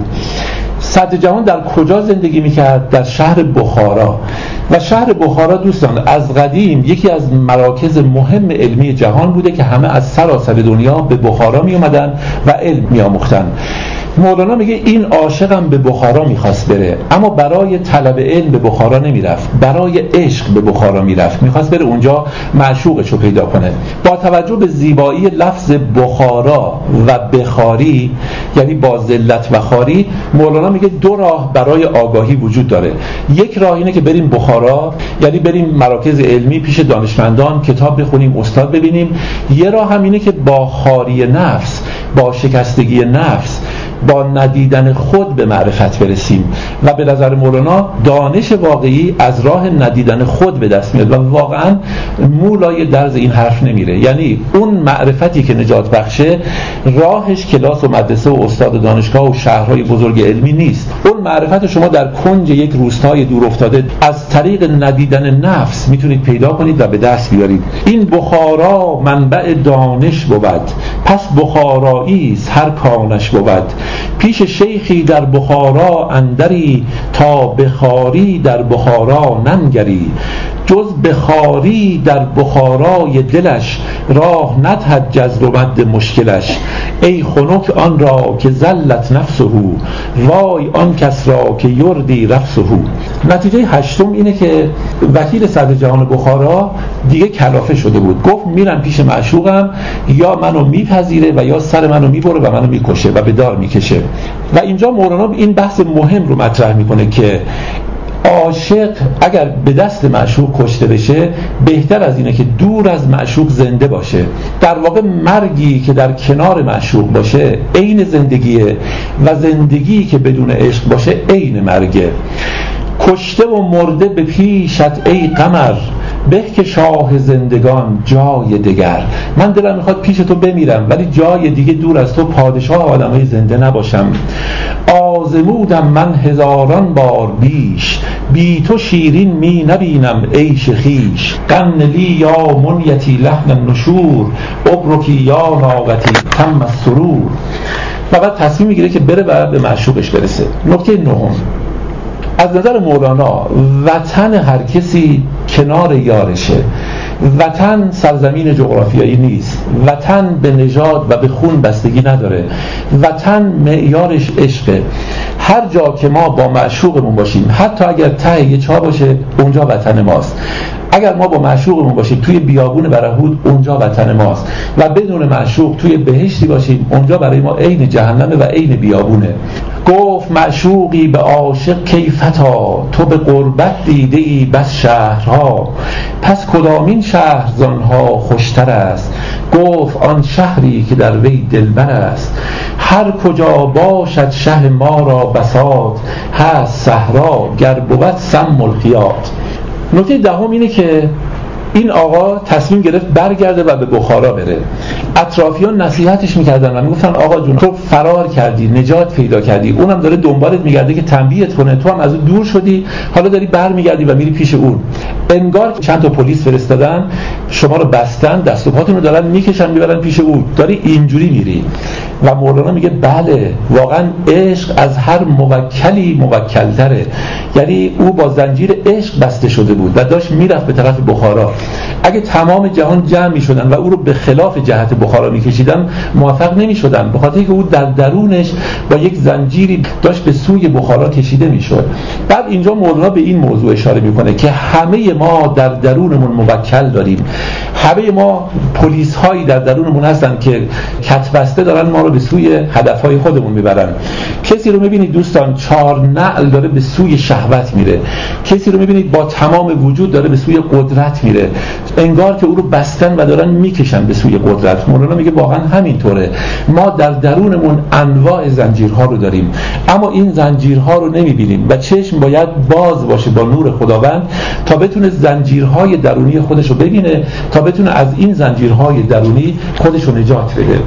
صدر جهان در کجا زندگی میکرد؟ در شهر بخارا. و شهر بخارا دوستان از قدیم یکی از مراکز مهم علمی جهان بوده که همه از سراسر دنیا به بخارا می اومدن و علم می آموختن. مولانا میگه این عاشقم به بخارا میخواست بره، اما برای طلب علم به بخارا نمیرفت، برای عشق به بخارا میرفت، میخواست بره اونجا معشوقش رو پیدا کنه. با توجه به زیبایی لفظ بخارا و بخاری، یعنی با ذلت و خاری، مولانا میگه دو راه برای آگاهی وجود داره. یک راه اینه که بریم بخارا، یعنی بریم مراکز علمی پیش دانشمندان کتاب بخونیم، استاد ببینیم. یه راه هم اینه که با خاری نفس، با شکستگی نفس، با ندیدن خود به معرفت برسیم. و به نظر مولانا دانش واقعی از راه ندیدن خود به دست میاد و واقعا مولای درز این حرف نمیره. یعنی اون معرفتی که نجات بخشه راهش کلاس و مدرسه و استاد دانشگاه و شهرهای بزرگ علمی نیست. اون معرفت شما در کنج یک روستای دور افتاده از طریق ندیدن نفس میتونید پیدا کنید و به دست بیارید. این بخارا منبع دانش بود، پس بخارایی است هر کانش بود. پیش شیخی در بخارا اندری، تا بخاری در بخارا ننگری. جز بخاری در بخارای دلش، راه ندهد جذب و مد مشکلش. ای خنک آن را که زلت نفسه، وای آن کس را که یردی رفسه. نتیجه هشتم اینه که وکیل صدر جهان بخارا دیگه کلافه شده بود. گفت میرم پیش معشوقم، یا منو میپذیره و یا سر منو میبره و منو میکشه و به دار میکشه. و اینجا مولانا این بحث مهم رو مطرح میکنه که عاشق اگر به دست معشوق کشته بشه بهتر از اینه که دور از معشوق زنده باشه. در واقع مرگی که در کنار معشوق باشه عین زندگیه و زندگی که بدون عشق باشه عین مرگه. کشته و مرده به پیشت ای قمر، به که شاه زندگان جای دگر. من دلم میخواد پیش تو بمیرم ولی جای دیگه دور از تو پادشاه آدمای زنده نباشم. آزمودم من هزاران بار بیش، بی تو شیرین می نبینم عیش خویش. قن لی یا منیتی لحن النشور، ابرکی یا ناقتی تم السرور. فقط تصمیم میگیره که بره و به معشوقش برسه. نکته نهم، از نظر مولانا وطن هر کسی کنار یارشه. وطن سرزمین جغرافیایی نیست. وطن به نژاد و به خون بستگی نداره. وطن معیارش عشقه. هر جا که ما با معشوقمون باشیم، حتی اگر ته یه چاه باشه، اونجا وطن ماست. اگر ما با معشوقمون باشیم توی بیابون برهود، اونجا وطن ماست. و بدون معشوق توی بهشتی باشیم، اونجا برای ما عین جهنمه و عین بیابونه. گفت معشوقی به عاشق کیفتا، تو به غربت دیده ای بس شهرها. پس کدامین شهر زانها خوشتر است، گفت آن شهری که در وی دلبر است. هر کجا باشد شه ما را بساط، هست صحرا گر بود سم الخیاط. نکته دهم اینه که این آقا تصمیم گرفت برگرده و به بخارا بره. اطرافیان نصیحتش میکردن و میگفتن آقا جون تو فرار کردی، نجات پیدا کردی، اونم داره دنبالت میگرده که تنبیهت کنه، تو هم از اون دور شدی، حالا داری برمیگردی و میری پیش اون. انگار چند تا پلیس فرستادن، شما رو بستن، دست و پاتون رو دارن میکشن میبرن پیش اون، داری اینجوری میری. و مولانا میگه بله، واقعا عشق از هر موکلی موکلتره. یعنی او با زنجیر عشق بسته شده بود و داشت میرفت به طرف بخارا. اگه تمام جهان جمع میشدن و او رو به خلاف جهت بخارا میکشیدن، موفق نمیشدن، به خاطر اینکه او در درونش با یک زنجیری داشت به سوی بخارا کشیده میشد. بعد اینجا مولانا به این موضوع اشاره میکنه که همه ما در درونمون موکل داریم. همه ما پلیس هایی در درونمون هستن که کتبسته دارن ما رو به سوی هدفهای خودمون میبرن. کسی رو میبینید دوستان چهار نعل داره به سوی شهوت میره، کسی رو میبینید با تمام وجود داره به سوی قدرت میره، انگار که او رو بستن و دارن میکشن به سوی قدرت. مولانا میگه واقعا همینطوره. ما در درونمون انواع زنجیرها رو داریم، اما این زنجیرها رو نمیبینیم و چشم باید باز باشه با نور خداوند تا بتونه زنجیرهای درونی خودش رو ببینه، تا بتونه از این زنجیرهای درونی خودش رو نجات بده.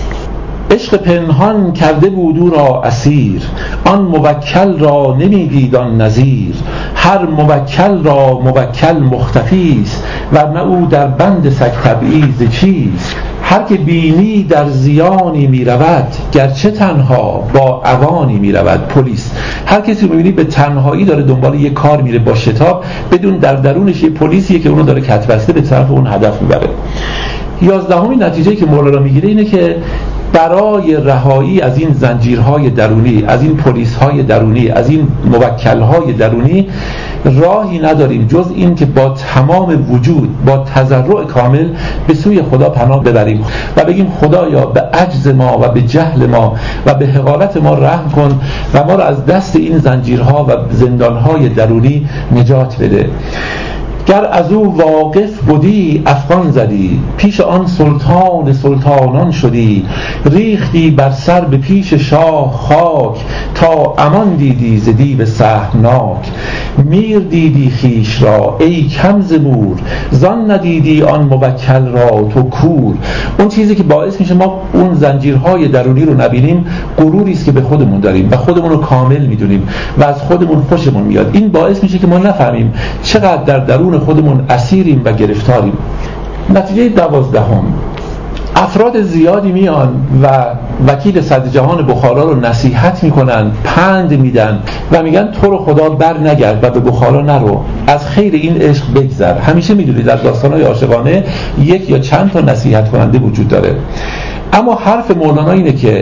عشق پنهان کرده بود او را اسیر، آن موکل را نمیدید آن نظیر. هر موکل را موکل مختفی است، ورنه او در بند سگ تبعیض چیست. هر که بینی در زیانی می رود، گرچه تنها با عوانی می رود. پلیس، هر کسی رو میبینی به تنهایی داره دنبال یه کار میره با شتاب، بدون در درونش یه پلیسیه که اونو داره کتبسته به طرف اون هدف میبره. یازدهمین نتیجه که مولانا میگیره اینه که برای رهایی از این زنجیرهای درونی، از این پلیس‌های درونی، از این موکل‌های درونی راهی نداریم جز این که با تمام وجود، با تضرع کامل به سوی خدا پناه ببریم و بگیم خدایا به عجز ما و به جهل ما و به حقارت ما رحم کن و ما را از دست این زنجیرها و زندانهای درونی نجات بده. گر از او واقف بودی افغان زدی، پیش آن سلطان سلطانان شدی. ریختی بر سر به پیش شاه خاک، تا امان دیدی ز دیو سهمناک. میر دیدی خیش را ای کم ز مور، زان ندیدی آن موکل را تو کور. اون چیزی که باعث میشه ما اون زنجیرهای درونی رو نبینیم غروری است که به خودمون داریم و خودمون رو کامل میدونیم و از خودمون خوشمون میاد. این باعث میشه که ما نفهمیم چقدر در درون خودمون اسیریم و گرفتاریم. نتیجه دوازدهم، افراد زیادی میان و وکیل صدر جهان بخارا رو نصیحت میکنن، پند میدن و میگن تو رو خدا بر نگرد و به بخارا نرو، از خیر این عشق بگذر. همیشه میدونید در داستان‌های عاشقانه یک یا چند تا نصیحت کننده وجود داره، اما حرف مولانا اینه که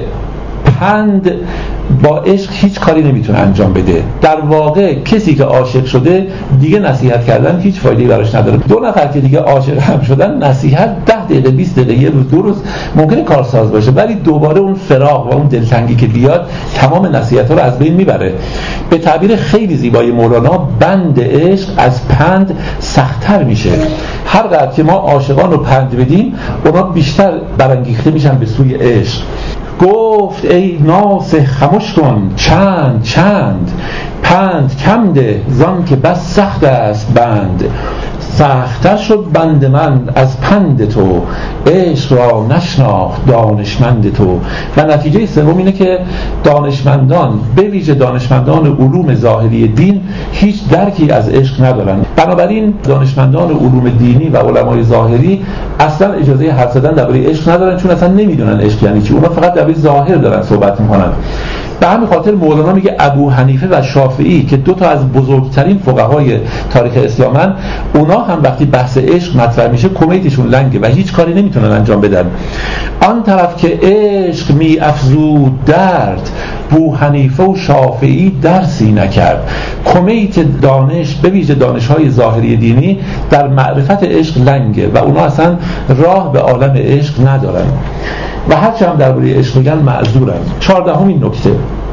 پند با عشق هیچ کاری نمیتونه انجام بده. در واقع کسی که عاشق شده دیگه نصیحت کردن هیچ فایده‌ای براش نداره. دو نفر که دیگه عاشق هم شدن، نصیحت ده دقیقه بیست دقیقه یه روز دو روز ممکنه کارساز باشه، ولی دوباره اون فراق و اون دلتنگی که بیاد تمام نصیحت‌ها رو از بین میبره. به تعبیر خیلی زیبای مولانا، بند عشق از پند سخت‌تر میشه. هر قدر که ما عاشقان رو پند بدیم، اونا بیشتر برانگیخته میشن به سوی عشق. گفت ای ناصح خموش کن چند چند، پند کم ده زان که بس سخت است بند. سخت‌تر شد بند من از پند تو، عشق را نشناخت دانشمند تو. و نتیجه سوم اینه که دانشمندان، به ویژه دانشمندان علوم ظاهری دین، هیچ درکی از عشق ندارن. بنابراین دانشمندان علوم دینی و علمای ظاهری اصلا اجازه حرف زدن درباره عشق ندارن، چون اصلا نمیدونن عشق یعنی چی. اونا فقط درباره ظاهر دارن صحبت میکنن. به همین خاطر مولانا میگه ابو حنیفه و شافعی که دو تا از بزرگترین فقهای تاریخ اسلامن، اونا هم وقتی بحث عشق مطرح میشه کمیتشون لنگه و هیچ کاری نمیتونن انجام بدن. آن طرف که عشق می افزود درد، ابو حنیفه و شافعی درسی نکرد. کمیت دانش، به ویژه دانش‌های ظاهری دینی، در معرفت عشق لنگه و اونا اصلا راه به عالم عشق ندارن و هرچه هم درباره عشق میگن معذورن. چهاردهمین نکته،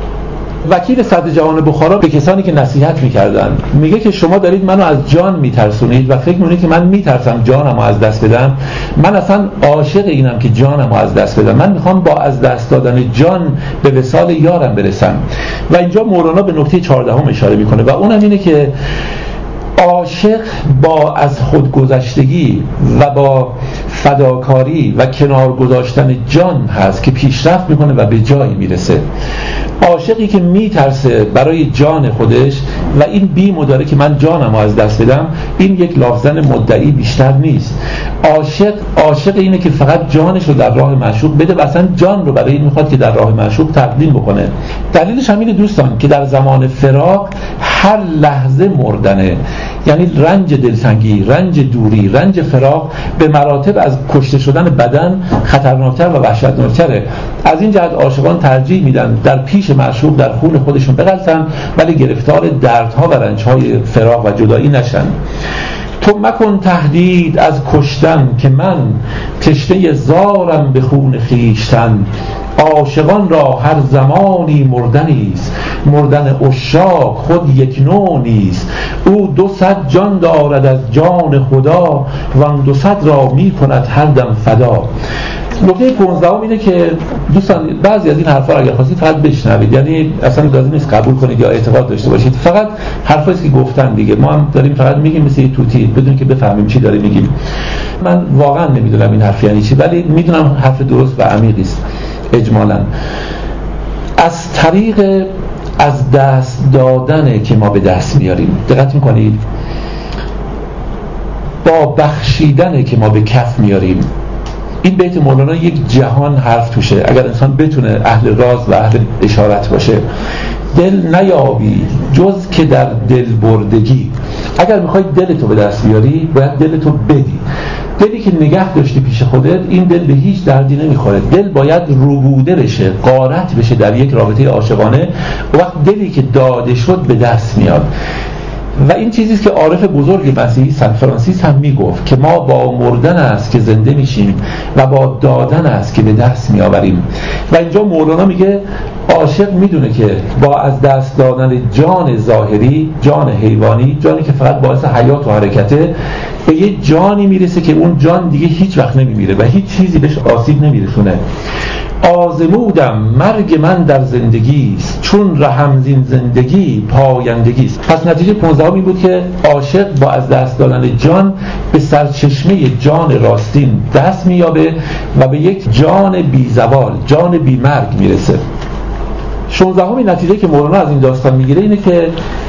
وکیل صدر جهان بخارا به کسانی که نصیحت میکردن میگه که شما دارید منو از جان میترسونید و فکر میکنید که من میترسم جانمو از دست بدم. من اصلا عاشق اینم که جانمو از دست بدم. من میخوام با از دست دادن جان به وصال یارم برسم. و اینجا مولانا به نکته چهاردهم اشاره میکنه و اونم اینه که عاشق با از خودگذشتگی و با فداکاری و کنار گذاشتن جان هست که پیشرفت میکنه و به جایی میرسه. عاشقی که میترسه برای جان خودش و این بیم داره که من جانمو از دست بدم، این یک لافزن مدعی بیشتر نیست. عاشق عاشق اینه که فقط جانش رو در راه معشوق بده و اصلا جان رو برای این میخواد که در راه معشوق تقدیم بکنه. دلیلش همینه دوستان که در زمان فراق هر لحظه مردنه، یعنی رنج دلتنگی، رنج دوری، رنج فراق به مراتب از کشته شدن بدن خطرناکتر و وحشتناکتره. از این جهت عاشقان ترجیح میدن در پیش معشوق در خون خودشون بغلطن ولی گرفتار دردها و رنجهای فراق و جدایی نشن. تو مکن تهدید از کشتن که من تشنه زارم به خون خیشتن. عاشقان را هر زمانی مردنیست، مردن عشاق خود یک نوع نیست. او دو صد جان دارد از جان خدا، وان دو صد را می کند هر دم فدا. نکته پانزدهم اینه که دوستان بعضی از این حرفا رو اگر خواستید فقط بشنوید، یعنی اصلا لازم نیست قبول کنید یا اعتقاد داشته باشید، فقط حرفایی که گفتن دیگه. ما هم داریم فقط میگیم مثل توتی بدون که بفهمیم چی داریم میگیم. من واقعا نمیدونم این حرف یعنی چی، ولی میدونم حرف درست و عمیقی است. اجمالاً از طریق از دست دادنه که ما به دست میاریم. دقت میکنید؟ با بخشیدنه که ما به کف میاریم. این بیت مولانا یک جهان حرف توشه اگر انسان بتونه اهل راز و اهل اشارت باشه. دل نیابی جز که در دل بردگی. اگر میخوای دلتو به دست بیاری باید دلتو بدی. دلی که نگه داشتی پیش خودت، این دل به هیچ دردی نمیخوره. دل باید ربوده بشه، غارت بشه در یک رابطه عاشقانه. وقت دلی که داده شد به دست میاد. و این چیزیست که عارف بزرگ مسیحی سن فرانسیس هم میگفت که ما با مردن است که زنده میشیم و با دادن است که به دست میآوریم. و اینجا مولانا میگه عاشق میدونه که با از دست دادن جان ظاهری، جان حیوانی، جانی که فقط باعث حیات و حرکته، به یه جانی میرسه که اون جان دیگه هیچ وقت نمیمیره و هیچ چیزی بهش آسیب نمیرسونه. آزمودم مرگ من در زندگیست، چون رحم زین زندگی پایندگیست. پس نتیجه پانزدهم این بود که عاشق با از دست دادن جان به سرچشمه جان راستین دست مییابه و به یک جان بی زوال، جان بی مرگ میرسه. شانزدهمین نتیجه که مولانا از این داستان میگیره اینه که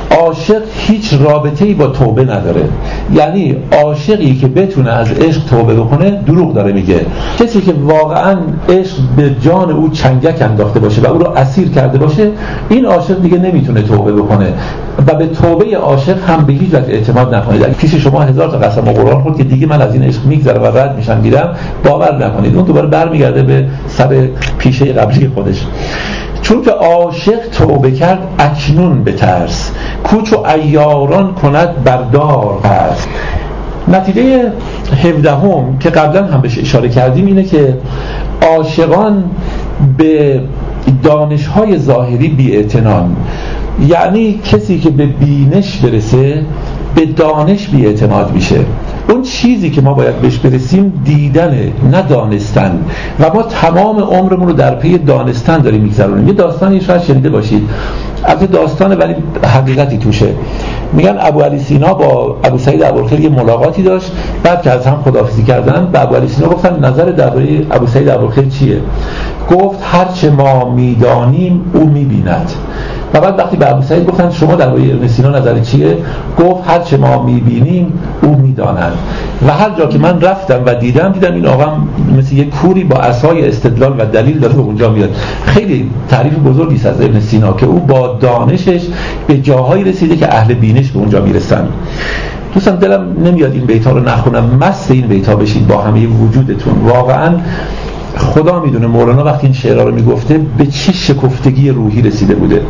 عاشق هیچ رابطه‌ای با توبه نداره. یعنی عاشقی که بتونه از عشق توبه بکنه دروغ داره میگه. کسی که واقعا عشق به جان او چنگک انداخته باشه و او رو اسیر کرده باشه، این عاشق دیگه نمیتونه توبه بکنه و به توبه عاشق هم به هیچ وجه اعتماد نکنید. اگه پیش شما هزار تا قسم و قرآن خورد که دیگه من از این عشق میگذرم و رد میشم میرم، باور نکنید، اون دوباره برمیگرده به سر پیشه قبلی خودش. چون که عاشق توبه کرد اکنون بترس، کوچ و عیاران کند بردار پس. نتیجه هفدهم که قبلا هم بهش اشاره کردیم اینه که عاشقان به دانش‌های ظاهری بی‌اعتنان، یعنی کسی که به بینش برسه به دانش بی‌اعتماد میشه. اون چیزی که ما باید بهش برسیم دیدنه، نه دانستن، و ما تمام عمرمون رو در پی دانستن داریم میگذرونیم. یه داستانی شاید شنیده باشید، البته داستانه ولی حقیقتی توشه. میگن ابو علی سینا با ابو سعید ابوالخیر یه ملاقاتی داشت، بعد که از هم خداحافظی کردن به ابو علی سینا گفتن نظر درباره ابو سعید ابوالخیر چیه؟ گفت هرچه ما میدانیم او میبیند. و بعد وقتی به ابو سعید گفتن شما درباره ابن سینا نظر چیه؟ گفت هرچه ما میبینیم او میداند. و هر جا که من رفتم و دیدم دیدم این آقا مثل یک کوری با عصای استدلال و دلیل داره به اونجا میاد. خیلی تعریف بزرگی است از ابن سینا که او با دانشش به جاهایی رسیده که اهل بینش به اونجا میرسن. دوستان دلم نمیاد این بیت‌ها رو نخونم، مست این بیت‌ها بشید با همه وجودتون. واقعاً خدا میدونه مولانا وقتی این شعرها رو میگفته به چه شکفتگی روحی رسیده بوده.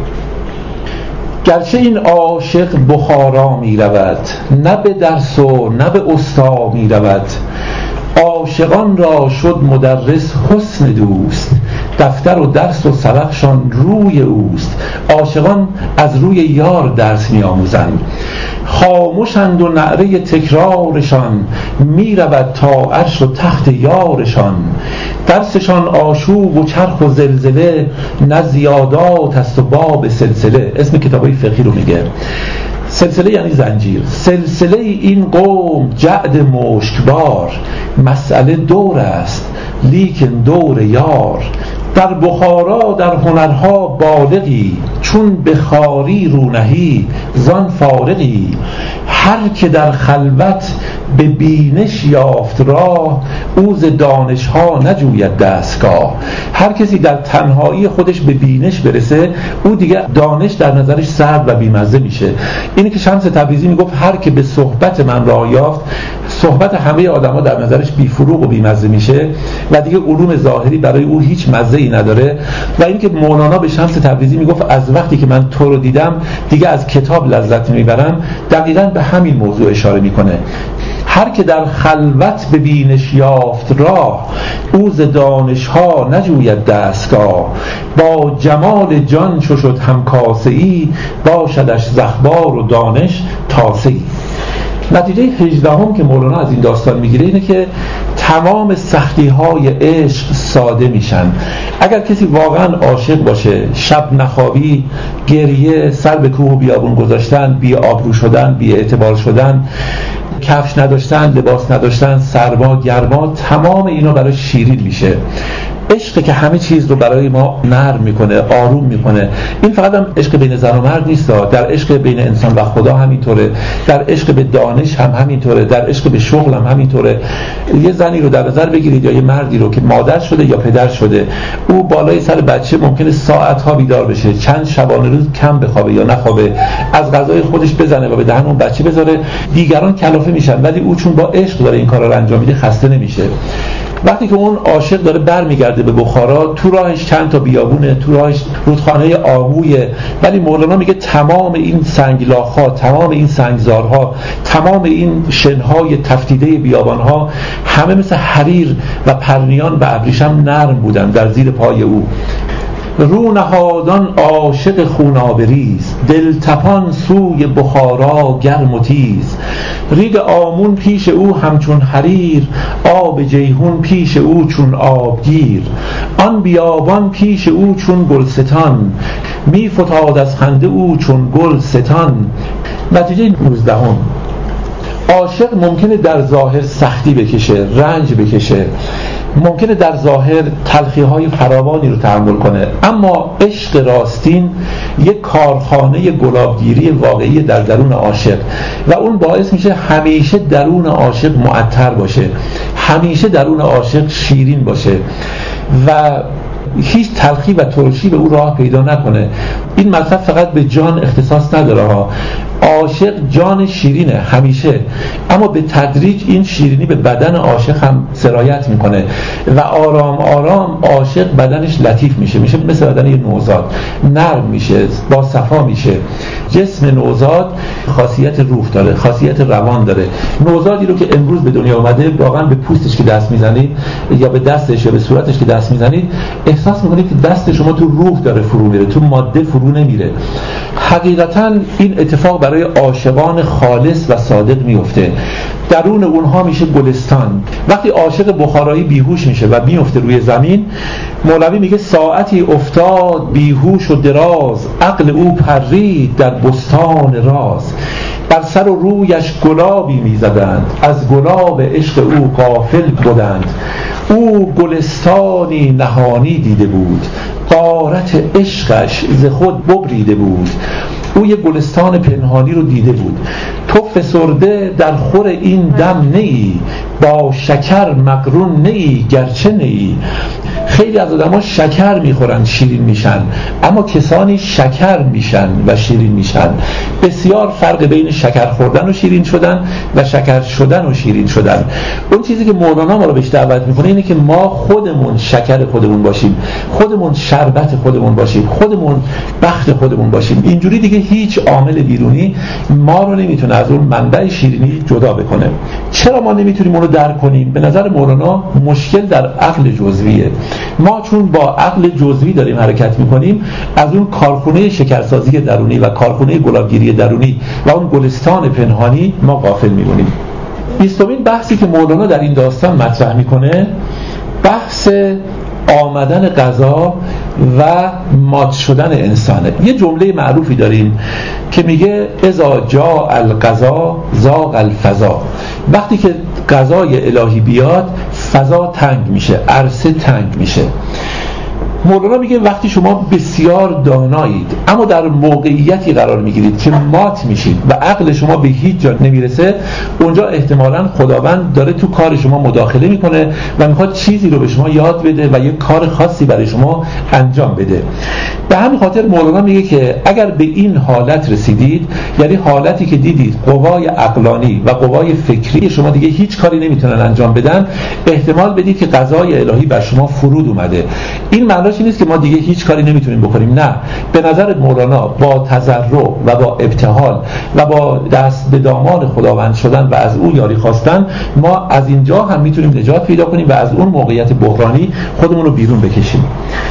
گرچه این عاشق بخارا می رود، نه به درس و نه به استا می رود. عاشقان را شد مدرس حسن دوست، دفتر و درس و سبقشان روی اوست. عاشقان از روی یار درس می آموزند، خاموشند و نعره تکرارشان می رود تا عرش و تخت یارشان. درسشان آشوب و چرخ و زلزله، نه زیادات است و باب سلسله. اسم کتابای فقهی رو میگه. سلسله یعنی زنجیر. سلسله این قوم جعد مشکبار، مسئله دور است لیکن دور یار. در بخارا در هنرها بالغی، چون بخاری رونهی زان فارغی. هر که در خلوت به بینش یافت راه، اوز دانش ها نجوید دستگاه. هر کسی در تنهایی خودش به بینش برسه، او دیگه دانش در نظرش سرد و بیمزه میشه. اینی که شمس تبریزی میگفت هر که به صحبت من راه یافت، صحبت همه آدما در نظرش بیفروغ و بیمزه میشه و دیگه علوم ظاهری برای او هیچ مزه‌ای نداره. و این که مولانا به شمس تبریزی میگفت از وقتی که من تو رو دیدم دیگه از کتاب لذت میبرم، دقیقاً به همین موضوع اشاره میکنه. هر که در خلوت به بینش یافت راه، اوز دانش ها نجوید دستگاه. با جمال جان چو شد همکاسه ای، باشدش زخبار و دانش تاسه ای. نتیجه هجدهم که مولانا از این داستان میگیره اینه که تمام سختی های عشق ساده میشن. اگر کسی واقعا عاشق باشه، شب نخوابی، گریه، سر به کوه و بیابون گذاشتن، بی آبرو شدن، بی اعتبار شدن، کفش نداشتن، لباس نداشتن، سرما، گرما، تمام اینا برای شیرین میشه. عشق که همه چیز رو برای ما نرم میکنه، آروم میکنه. این فقط هم عشق بین زن و مرد نیست، در عشق بین انسان و خدا همینطوره، در عشق به دانش هم همینطوره، در عشق به شغل هم همینطوره. یه زنی رو در نظر بگیرید یا یه مردی رو که مادر شده یا پدر شده، او بالای سر بچه ممکنه ساعت‌ها بیدار بشه، چند شبانه روز کم بخوابه یا نخوابه، از غذای خودش بزنه و به دهن اون بچه بذاره. دیگران کلافه میشن ولی او چون با عشق داره این کارا رو انجام میده خسته نمیشه. وقتی که اون عاشق داره برمیگرده به بخارا، تو راهش چند تا بیابونه، تو راهش رودخانه آهویه، ولی مولانا میگه تمام این سنگلاخ‌ها، تمام این سنگزارها، تمام این شنهای تفتیده بیابانها همه مثل حریر و پرنیان و ابریشم نرم بودن در زیر پای او. رو نهادان عاشق خونابریز، دلتپان سوی بخارا گرم و تیز. ریگ آمون پیش او همچون حریر، آب جیهون پیش او چون آبگیر. آن بیابان پیش او چون گلستان، می فتاد از خنده او چون گل ستان. نتیجه نوزدهم، عاشق ممکنه در ظاهر سختی بکشه، رنج بکشه، ممکنه در ظاهر تلخی‌های فراوانی رو تحمل کنه، اما عشق راستین یک کارخانه گلابگیری واقعی در درون عاشق و اون باعث میشه همیشه درون عاشق معطر باشه، همیشه درون عاشق شیرین باشه و هیچ تلخی و ترشی به او راه پیدا نکنه. این مطلب فقط به جان اختصاص نداره ها، عاشق جان شیرینه همیشه، اما به تدریج این شیرینی به بدن عاشق هم سرایت میکنه و آرام آرام عاشق بدنش لطیف میشه، میشه مثل بدن یه نوزاد، نرم میشه، با صفا میشه. جسم نوزاد خاصیت روح داره، خاصیت روان داره. نوزادی رو که امروز به دنیا اومده واقعا به پوستش که دست میزنید یا به دستش یا به صورتش که دست میزنید احساس میکنید که دست شما تو روح داره فرو میره، تو ماده فرو نمیره. حقیقتا این اتفاق برای عاشقان خالص و صادق میفته، درون اونها میشه گلستان. وقتی عاشق بخارایی بیهوش میشه و میفته روی زمین، مولوی میگه ساعتی افتاد بیهوش و دراز، عقل او پرید در بستان راز. بر سر و رویش گلابی میزدند، از گلاب عشق او غافل بودند. او گلستانی نهانی دیده بود، غارت عشقش ز خود ببریده بود. او یه گلستان پنهانی رو دیده بود. تو فسرده در خور این دم نئی، با شکر مقرون نئی گرچه نئی. خیلی از آدم ها شکر میخورن شیرین میشن، اما کسانی شکر میشن و شیرین میشن. بسیار فرق بین شکر خوردن و شیرین شدن و شکر شدن و شیرین شدن. اون چیزی که مولانا ما رو بهش دعوت میکنه اینه که ما خودمون شکر خودمون باشیم، خودمون شربت خودمون باشیم، خودمون بخت خودمون باشیم. اینجوری دیگه هیچ عامل بیرونی ما رو نمیتونه از اون منبع شیرینی جدا بکنه. چرا ما نمیتونیم اون رو درک کنیم؟ به نظر مولانا مشکل در عقل جزویه. ما چون با عقل جزوی داریم حرکت میکنیم، از اون کارخونه شکرسازی درونی و کارخونه گلابگیری درونی و اون گلستان پنهانی ما غافل میمونیم. بیستمین بحثی که مولانا در این داستان مطرح میکنه بحث آمدن قضا و مات شدن انسانه. یه جمله معروفی داریم که میگه اذا جاء القضا ضاق الفضا. وقتی که قضای الهی بیاد فضا تنگ میشه، عرصه تنگ میشه. مولانا میگه وقتی شما بسیار دانایید اما در موقعیتی قرار میگیرید که مات میشید و عقل شما به هیچ جا نمیرسه، اونجا احتمالاً خداوند داره تو کار شما مداخله میکنه و میخواد چیزی رو به شما یاد بده و یه کار خاصی برای شما انجام بده. به همین خاطر مولانا میگه که اگر به این حالت رسیدید، یعنی حالتی که دیدید قوای عقلانی و قوای فکری شما دیگه هیچ کاری نمیتونن انجام بدن، احتمال بدید که قضای الهی بر شما فرود اومده. این معناش این نیست که ما دیگه هیچ کاری نمیتونیم بکنیم، نه. به نظر مولانا با تضرع و با ابتهال و با دست به دامان خداوند شدن و از او یاری خواستن، ما از اینجا هم میتونیم نجات پیدا کنیم و از اون موقعیت بحرانی خودمون رو بیرون بکشیم.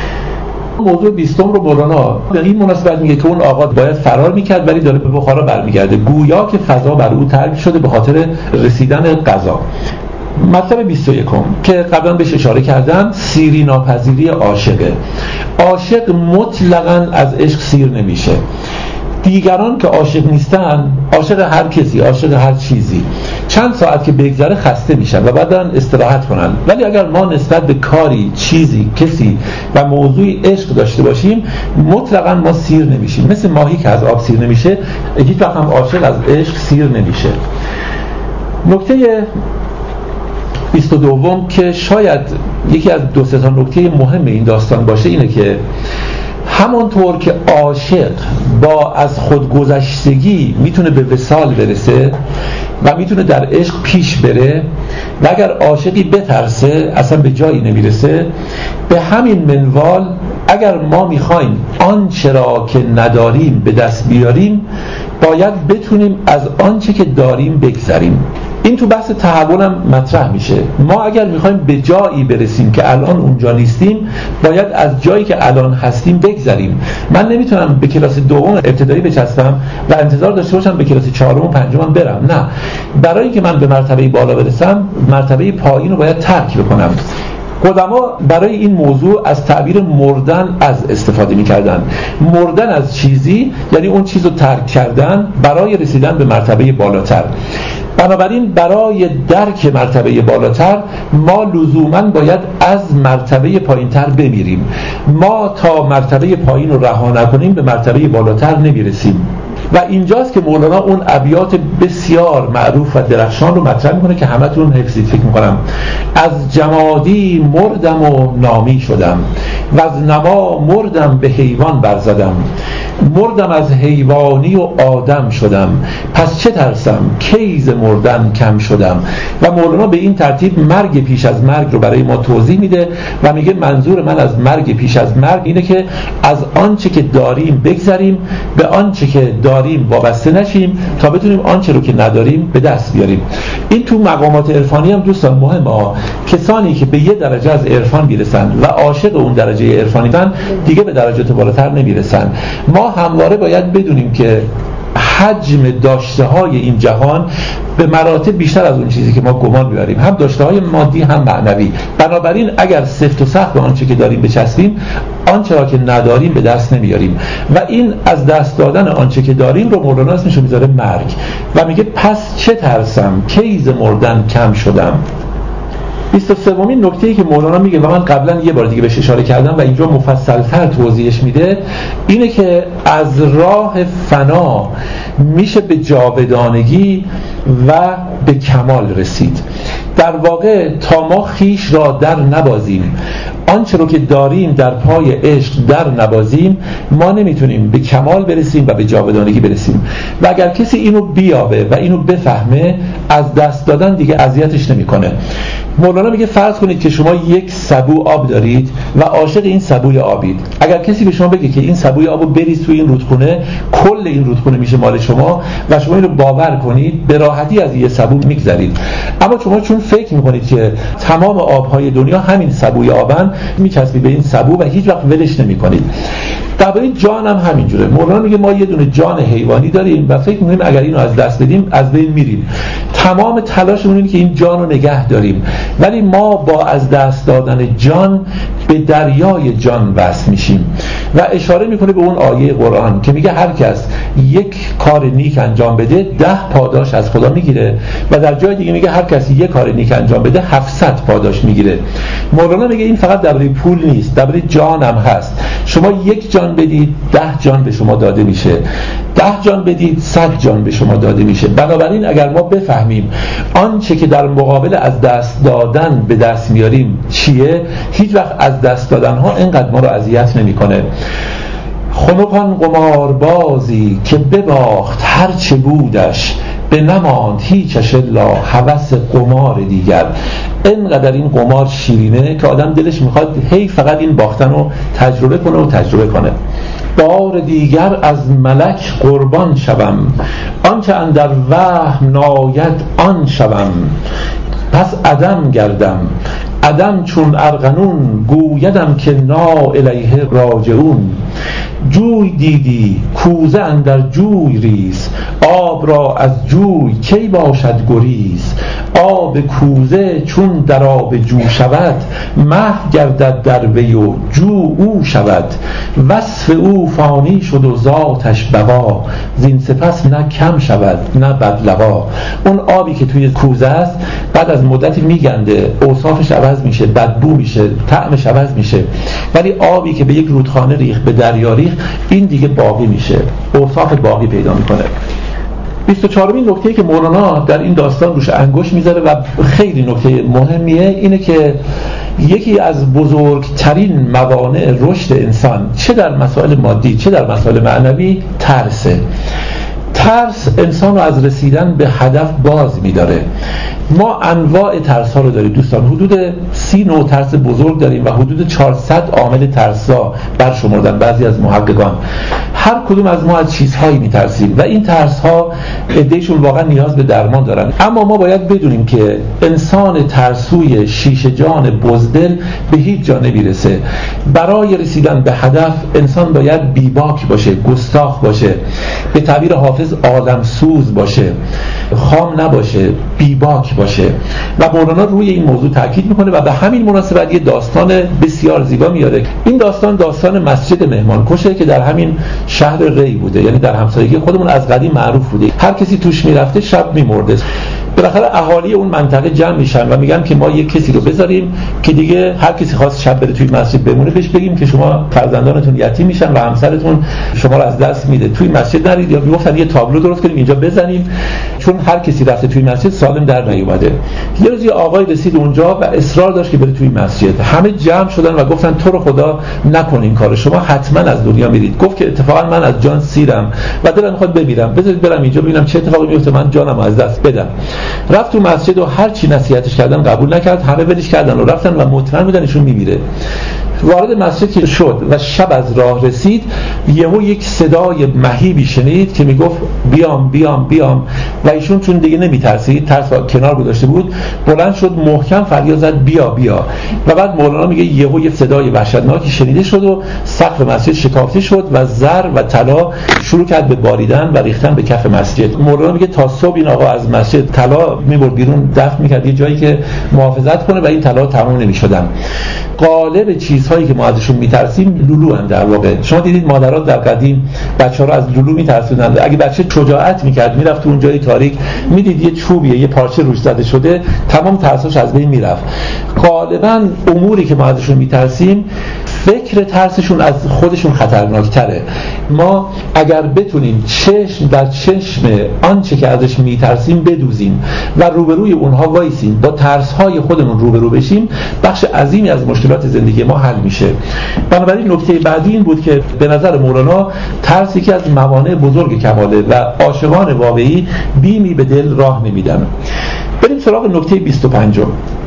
موضوع بیستم رو مولانا به این مناسبت میگه که اون آقا باید فرار میکرد ولی داره به بخارا برمیگرده، گویا که فضا بر او ترک شده به خاطر رسیدن قضا. مطلب بیست و یکم که قبلا بهش اشاره کردم، سیری ناپذیری عاشقه. عاشق مطلقاً از عشق سیر نمیشه. دیگران که عاشق نیستن، عاشق هر کسی، عاشق هر چیزی، چند ساعت که بگذره خسته میشن و بعداً استراحت کنن. ولی اگر ما نسبت به کاری، چیزی، کسی و موضوعی عشق داشته باشیم، مطلقاً ما سیر نمیشیم. مثل ماهی که از آب سیر نمیشه، هیچ وقت هم عاشق از عشق سیر نمیشه. نکته بیست و دوم که شاید یکی از دو سه تا نکته مهم این داستان باشه اینه که همونطور که عاشق با از خودگذشتگی میتونه به وصال برسه و میتونه در عشق پیش بره و اگر عاشقی بترسه اصلا به جایی نمیرسه، به همین منوال اگر ما میخوایم آنچه را که نداریم به دست بیاریم، باید بتونیم از آنچه که داریم بگذریم. این تو بحث تحول هم مطرح میشه. ما اگر میخوایم به جایی برسیم که الان اونجا نیستیم، باید از جایی که الان هستیم بگذریم. من نمیتونم به کلاس دوم ابتدایی بچسبم و انتظار داشته باشم به کلاس چهارم و پنجم برم. نه، برای اینکه من به مرتبه بالا برسم، مرتبه پایین رو باید ترک بکنم. قدما برای این موضوع از تعبیر مردن از استفاده می‌کردن. مردن از چیزی یعنی اون چیز رو ترک کردن برای رسیدن به مرتبه بالاتر. بنابراین برای درک مرتبه بالاتر ما لزوماً باید از مرتبه پایینتر بمیریم. ما تا مرتبه پایین رو رها نکنیم به مرتبه بالاتر نمیرسیم. و اینجاست که مولانا اون ابیات بسیار معروف و درخشان رو مطرح میکنه که همتون حفظید فکر میکنم. از جمادی مردم و نامی شدم و از نما مردم به حیوان برزدم، مردم از حیوانی و آدم شدم، پس چه ترسم کیز مردن کم شدم. و مولانا به این ترتیب مرگ پیش از مرگ رو برای ما توضیح میده و میگه منظور من از مرگ پیش از مرگ اینه که از آنچه که داریم بگذریم، به آنچه که داریم وابسته نشیم تا بتونیم آنچه رو که نداریم به دست بیاریم. این تو مقامات عرفانی هم دوستان مهمه. کسانی که به یه درجه از عرفان میرسن و عاشق اون درجه عرفانی‌اند دیگه به درجات بالاتر نمیرسن. ما همواره باید بدونیم که حجم داشته های این جهان به مراتب بیشتر از اون چیزی که ما گمان می‌بریم، هم داشته های مادی هم معنوی. بنابراین اگر سفت و سخت به آنچه که داریم بچسبیم، آنچه را که نداریم به دست نمیاریم و این از دست دادن آنچه که داریم رو مولانا اسمش رو میذاره مرگ و میگه پس چه ترسم کیز مردن کم شدم. بیست و سومین نکته‌ای که مولانا میگه و من قبلا یه بار دیگه بهش اشاره کردم و اینجا مفصل‌تر توضیحش میده، اینه که از راه فنا میشه به جاودانگی و به کمال رسید. در واقع تا ما خیش را در نبازیم، آنچه رو که داریم در پای عشق در نبازیم، ما نمیتونیم به کمال برسیم و به جاودانگی برسیم. و اگر کسی اینو بیابه و اینو بفهمه، از دست دادن دیگه اذیتش نمیکنه. مولانا میگه فرض کنید که شما یک سبو آب دارید و عاشق این سبوی آبید. اگر کسی به شما بگه که این سبوی آبو بریز توی این رودخونه، کل این رودخونه میشه مال شما و شما اینو باور کنید، به راحتی از یه سبو میگذرید. اما شما چون فکر میکنید که تمام آبهای دنیا همین سبوی آبن، میچسبید به این سبو و هیچ وقت ولش نمیکنید. درباره جان هم همینجوره. مولانا میگه ما یه دونه جان حیوانی داریم و فکر میکنیم اگر اینو از دست بدیم از بین میریم. تمام تلاشمون اینه که این جان رو نگه داریم، ولی ما با از دست دادن جان به دریای جان وصل میشیم. و اشاره میکنه به اون آیه قرآن که میگه هر کس یک کار نیک انجام بده ده پاداش از خدا میگیره و در جای دیگه میگه هر کس یک کار نیک انجام بده هفتصد پاداش میگیره. مولانا میگه این فقط درباره پول نیست، درباره جان هم هست. شما یک جان بدید ده جان به شما داده میشه، ده جان بدید صد جان به شما داده میشه. بنابراین اگر ما بفهمیم آنچه که در مقابل از دست دادن به دست میاریم چیه، هیچ وقت از دست دادن ها اینقدر ما رو اذیت نمیکنه. خنک آن قماربازی که بباخت هر چه بودش، به نماند هیچش الا هوس قمار دیگر. اینقدر این قمار شیرینه که آدم دلش میخواد هی فقط این باختن رو تجربه کنه و تجربه کنه. بار دیگر از ملک قربان شوم، آنچه اندر وهم ناید آن شوم. پس عدم گردم، عدم چون ارغنون، گویدم که نا الیه راجعون. جوی دیدی کوزه اندر جوی ریز، آب را از جوی کی باشد گریز. آب کوزه چون در آب جو شود، محو گردد در وی و جو او شود. وصف او فانی شد و ذاتش بقا، زین سپس نه کم شود نه بدلقا. اون آبی که توی کوزه است بعد از مدتی میگنده، اوصافش عوض میشه، بدبو میشه، طعمش عوض میشه. ولی آبی که به یک رودخانه ریخت، به دریا ریخت، این دیگه باقی میشه، اوصاف باقی پیدا میکنه. بیست و چهارمین نکته‌ای که مولانا در این داستان روش انگشت میذاره و خیلی نکته مهمیه، اینه که یکی از بزرگترین موانع رشد انسان، چه در مسائل مادی چه در مسائل معنوی، ترسه. ترس انسان رو از رسیدن به هدف باز می‌داره. ما انواع ترس ها رو داریم دوستان، حدود سی نوع ترس بزرگ داریم و حدود چهارصد عامل ترسا برشمردن بعضی از محققان. هر کدوم از ما از چیزهایی میترسیم و این ترس ها عده‌شون واقعا نیاز به درمان دارن. اما ما باید بدونیم که انسان ترسوی شیشه جان بزدل به هیچ جا نمیرسه. برای رسیدن به هدف انسان باید بیباک باشه، گستاخ باشه، به تعبیر حافظ عالم سوز باشه، خام نباشه، بیباک باشه. و مولانا روی این موضوع تاکید میکنه و به همین مناسبت یه داستان بسیار زیبا میاره. این داستان داستان مسجد مهمانکشه که در همین شهر ری بوده، یعنی در همسایگی خودمون از قدیم معروف بوده. هر کسی توش میرفته شب میمرده. بالاخره اهالی اون منطقه جمع میشن و میگن که ما یک کسی رو بذاریم که دیگه هر کسی خواست شب بره توی مسجد بمونه بهش بگیم که شما فرزندانتون یتیم میشن و همسرتون شما رو از دست میده، توی مسجد نرید. یا میگفتن یه تابلو درست کنیم اینجا بزنیم، چون هر کسی رفته توی مسجد سالم در نیومده. یه روز یه آقای رسید اونجا و اصرار داشت که بره توی مسجد. همه جمع شدن و گفتن تو رو خدا نکن این کارو، شما حتما از دنیا میرید. گفت که اتفاقا من از جان سیرم و دلم میخواد بمیرم، بذارید برم اینجا ببینم چه اتفاقی میفته، من جانم از دست بدم. رفت تو مسجد و هر چی نصیحتش کردن قبول نکرد، همه ولش کردن و رفتن و مطمئن بودن ایشون میمیره. وارد مسجد که شد و شب از راه رسید، یهو یک صدای مهیبی شنید که میگفت بیام بیام بیام و ایشون چون دیگه نمیترسید، ترس کنار گذاشته بود، بلند شد محکم فریاد زد بیا بیا. و بعد مولانا میگه یهو یک صدای وحشتناکی شنیده شد و سقف مسجد شکافته شد و زر و طلا شروع کرد به باریدن و ریختن به کف مسجد. مولانا میگه تا صبح این آقا از مسجد طلا میبرد بیرون، دفن میکرد یه جایی که محافظت کنه و این طلا تموم نمیشدن. غالب چیزهایی که ما ازشون میترسیم لولو هم در واقع. شما دیدید مادرها در قدیم بچه‌ها رو از لولو میترسوندن. اگه بچه شجاعت میکرد میرفت تو اون جای تاریک، میدید یه چوبیه یه پارچه روش زده شده، تمام ترسش از بین میرفت. غالبا اموری که ما ازشون میترسیم فکر ترسشون از خودشون خطرناکتره. ما اگر بتونیم چشم در چشم آنچه که ازش میترسیم بدوزیم و روبروی اونها وایسیم، با ترس‌های خودمون روبرو بشیم، بخش عظیمی از مشکلات زندگی ما حل میشه. بنابراین نکته بعدی این بود که به نظر مولانا ترس یکی از موانع بزرگ کماله و عاشقان واقعی بیمی به دل راه نمیدن. بریم سراغ نکته بیست و پنج.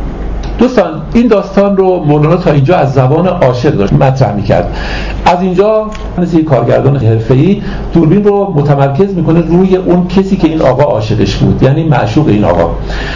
دوستان این داستان رو مولانا تا اینجا از زبان عاشق داشت مطرح می‌کرد. از اینجا مثل یک کارگردان حرفه‌ای دوربین رو متمرکز میکنه روی اون کسی که این آقا عاشقش بود، یعنی معشوق این آقا.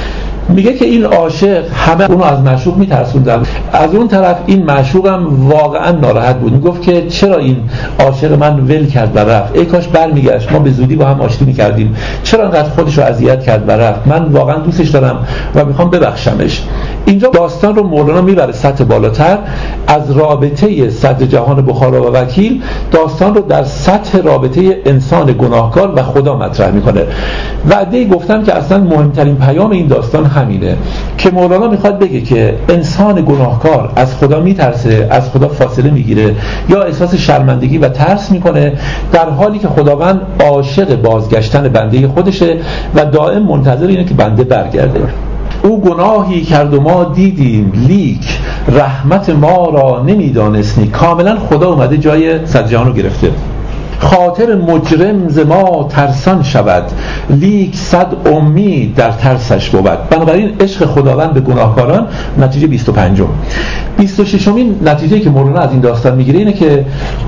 میگه که این عاشق همه اونو از معشوق میترسوندن، از اون طرف این معشوق هم واقعا ناراحت بود. میگفت که چرا این عاشق من ول کرد و رفت، ای کاش برمیگشت، ما به زودی با هم آشتی میکردیم، چرا انقدر خودش رو اذیت کرد و رفت، من واقعا دوستش دارم و میخوام ببخشمش. اینجا داستان رو مولانا میبره سطح بالاتر، از رابطه صدر جهان بخارا و وکیل داستان رو در سطح رابطه انسان گناهکار و خدا مطرح میکنه. وعده گفتم که اصلا مهمترین پیام این داستان همینه که مولانا میخواد بگه که انسان گناهکار از خدا میترسه، از خدا فاصله میگیره یا احساس شرمندگی و ترس میکنه، در حالی که خداوند عاشق بازگشتن بنده خودشه و دائم منتظر اینه که بنده برگرده. او گناهی کرد و ما دیدیم لیک رحمت ما را نمیدانستنی. کاملا خدا اومده جای صدر جهان رو گرفته. خاطر مجرم ز ما ترسان شود لیک صد امید در ترسش بود. بنابراین عشق خداوند به گناهکاران نتیجه بیست و پنج. بیست و شش امین نتیجه که مولانا از این داستان میگیره اینه که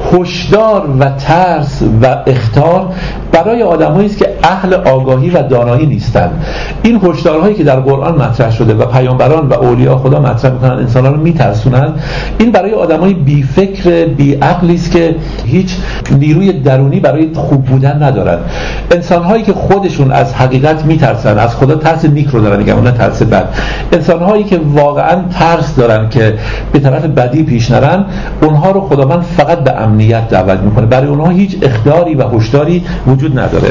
هشدار و ترس و اخطار برای آدمایی است که اهل آگاهی و دانایی نیستند. این هشدارهایی که در قرآن مطرح شده و پیامبران و اولیاء خدا مطرح میکنن انسانان رو میترسونن، این برای آدمای بی فکر بی عقلی است که هیچ نیروی درونی برای خوب بودن ندارن. انسان‌هایی که خودشون از حقیقت میترسن، از خدا ترس نیک رو دارن، نگم نه ترس بد. انسان‌هایی که واقعا ترس دارن که به طرف بدی پیش نرن، اونها رو خداوند فقط به امنیت دعوت میکنه. برای اونها هیچ اخطاری و هشداری وجود نداره.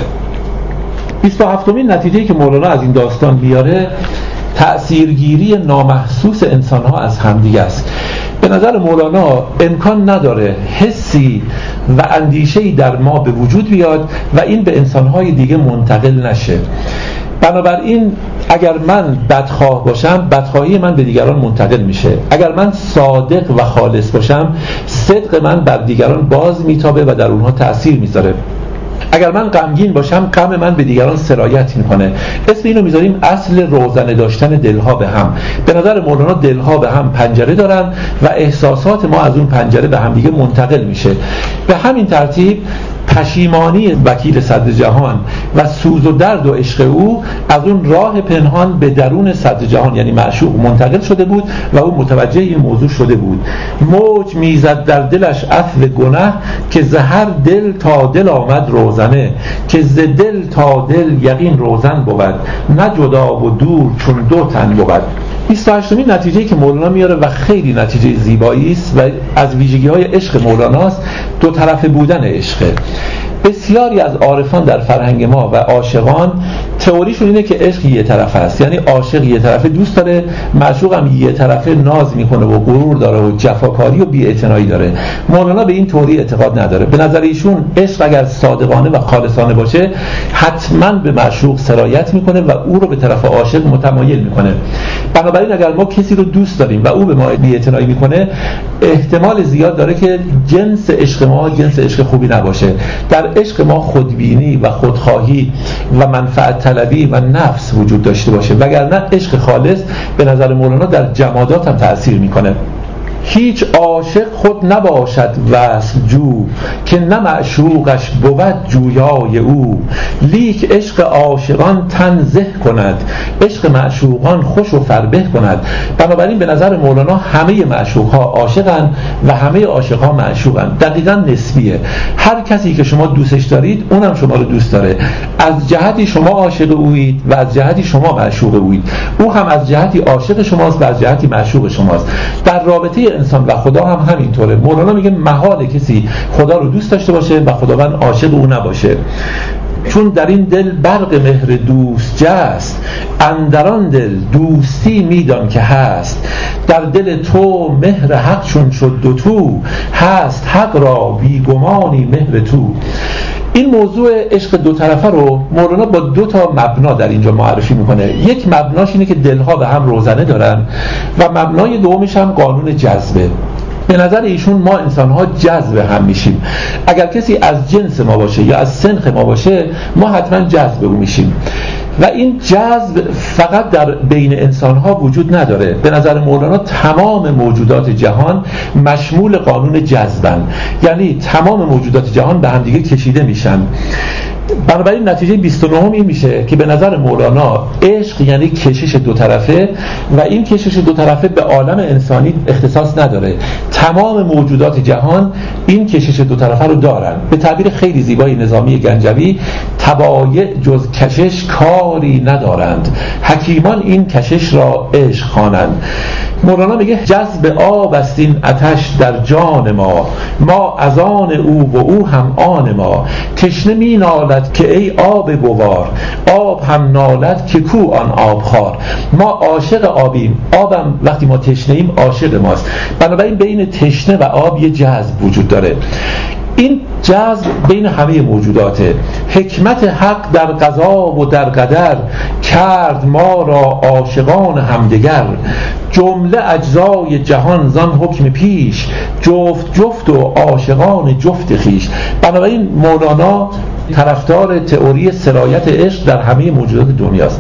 بیست و هفتمین نتیجه‌ای که مولانا از این داستان بیاره تأثیرگیری نامحسوس انسان‌ها از همدیگه است. به نظر مولانا امکان نداره حسی و اندیشه‌ای در ما به وجود بیاد و این به انسان‌های دیگه منتقل نشه. بنابراین اگر من بدخواه باشم، بدخواهی من به دیگران منتقل میشه. اگر من صادق و خالص باشم، صدق من بر دیگران باز میتابه و در اونها تأثیر میذاره. اگر من غمگین باشم، غم من به دیگران سرایت میکنه. اسم اینو میذاریم اصل روزنه داشتن دلها به هم. به نظر مولانا دلها به هم پنجره دارن و احساسات ما از اون پنجره به هم دیگه منتقل میشه. به همین ترتیب پشیمانی وکیل صدر جهان و سوز و درد و عشق او از اون راه پنهان به درون صدر جهان یعنی معشوق منتقل شده بود و او متوجه این موضوع شده بود. موج میزد در دلش عفو گناه که ز هر دل تا دل آمد روزنه، که ز دل تا دل یقین روزن بود، نه جدا و دور چون دو تن بود. بیست و هشتمین نتیجه‌ای که مولانا میاره و خیلی نتیجه زیبایی است و از ویژگی‌های عشق مولاناست، دو طرفه بودن عشق. بسیاری از عارفان در فرهنگ ما و عاشقان تئوریشون اینه که عشق یه طرفه است، یعنی عاشق یه طرفه دوست داره، معشوق هم یه طرفه ناز میکنه و غرور داره و جفاکاری و بی‌اعتنایی داره. مولانا به این تئوری اعتقاد نداره. به نظر ایشون عشق اگر صادقانه و خالصانه باشه حتما به معشوق سرایت میکنه و او رو به طرف عاشق متمایل میکنه. بنابراین اگر ما کسی رو دوست داریم و او به ما بی‌اعتنایی میکنه، احتمال زیاد داره که جنس عشق ما جنس عشق خوبی نباشه. در عشق ما خودبینی و خودخواهی و منفعت طلبی و نفس وجود داشته باشه، وگرنه عشق خالص به نظر مولانا در جمادات هم تأثیر میکنه. هیچ عاشق خود نباشد وصل جو، که نه معشوقش بود جویای او. لیک عشق عاشقان تنزه کند، عشق معشوقان خوش و فربه کند. بنابراین به نظر مولانا همه معشوقها عاشقن و همه عاشقها معشوقن. دقیقاً نسبیه. هر کسی که شما دوستش دارید اونم شما رو دوست داره. از جهتی شما عاشق اویید و از جهتی شما معشوق اویید. او هم از جهتی عاشق شماست و از جهتی معشوق شماست. در رابطه انسان و خدا هم همینطوره. مولانا میگه محال کسی خدا رو دوست داشته باشه و خداوند عاشق او نباشه، چون در این دل برق مهر دوست جست، اندران دل دوستی میدان که هست. در دل تو مهر حق چون شد دو تو، هست حق را بیگمانی مهر تو. این موضوع عشق دو طرفه رو مولانا با دو تا مبنا در اینجا معرفی میکنه. یک مبناش اینه که دلها به هم روزنه دارن و مبنای دومش هم قانون جذبه. به نظر ایشون ما انسان‌ها جذب هم میشیم. اگر کسی از جنس ما باشه یا از سنخ ما باشه، ما حتما جذب او میشیم و این جذب فقط در بین انسان‌ها وجود نداره. به نظر مولانا تمام موجودات جهان مشمول قانون جذبن، یعنی تمام موجودات جهان به هم دیگه کشیده میشن. بنابراین نتیجه بیست و نه این میشه که به نظر مولانا عشق یعنی کشش دو طرفه و این کشش دو طرفه به عالم انسانی اختصاص نداره. تمام موجودات جهان این کشش دو طرفه رو دارن. به تعبیر خیلی زیبای نظامی گنجوی، تبایع جز کشش کاری ندارند، حکیمان این کشش را عشق خوانند. مولانا میگه جذب آب است این آتش در جان ما، ما از آن او و او هم آن ما. تشنه می نالد که ای آب بوار، آب هم نالد که کو آن آب خار. ما عاشق آبیم، آبم وقتی ما تشنه ایم عاشق ماست. بنابراین بین تشنه و آب یه جذب وجود داره. این جذب بین همه موجوداته. حکمت حق در قضا و در قدر، کرد ما را عاشقان همدیگر. جمله اجزای جهان زان حکم پیش، جفت جفت و عاشقان جفت خیش. بنابراین مولانا طرفدار تئوری سرایت عشق در همه موجودات دنیاست.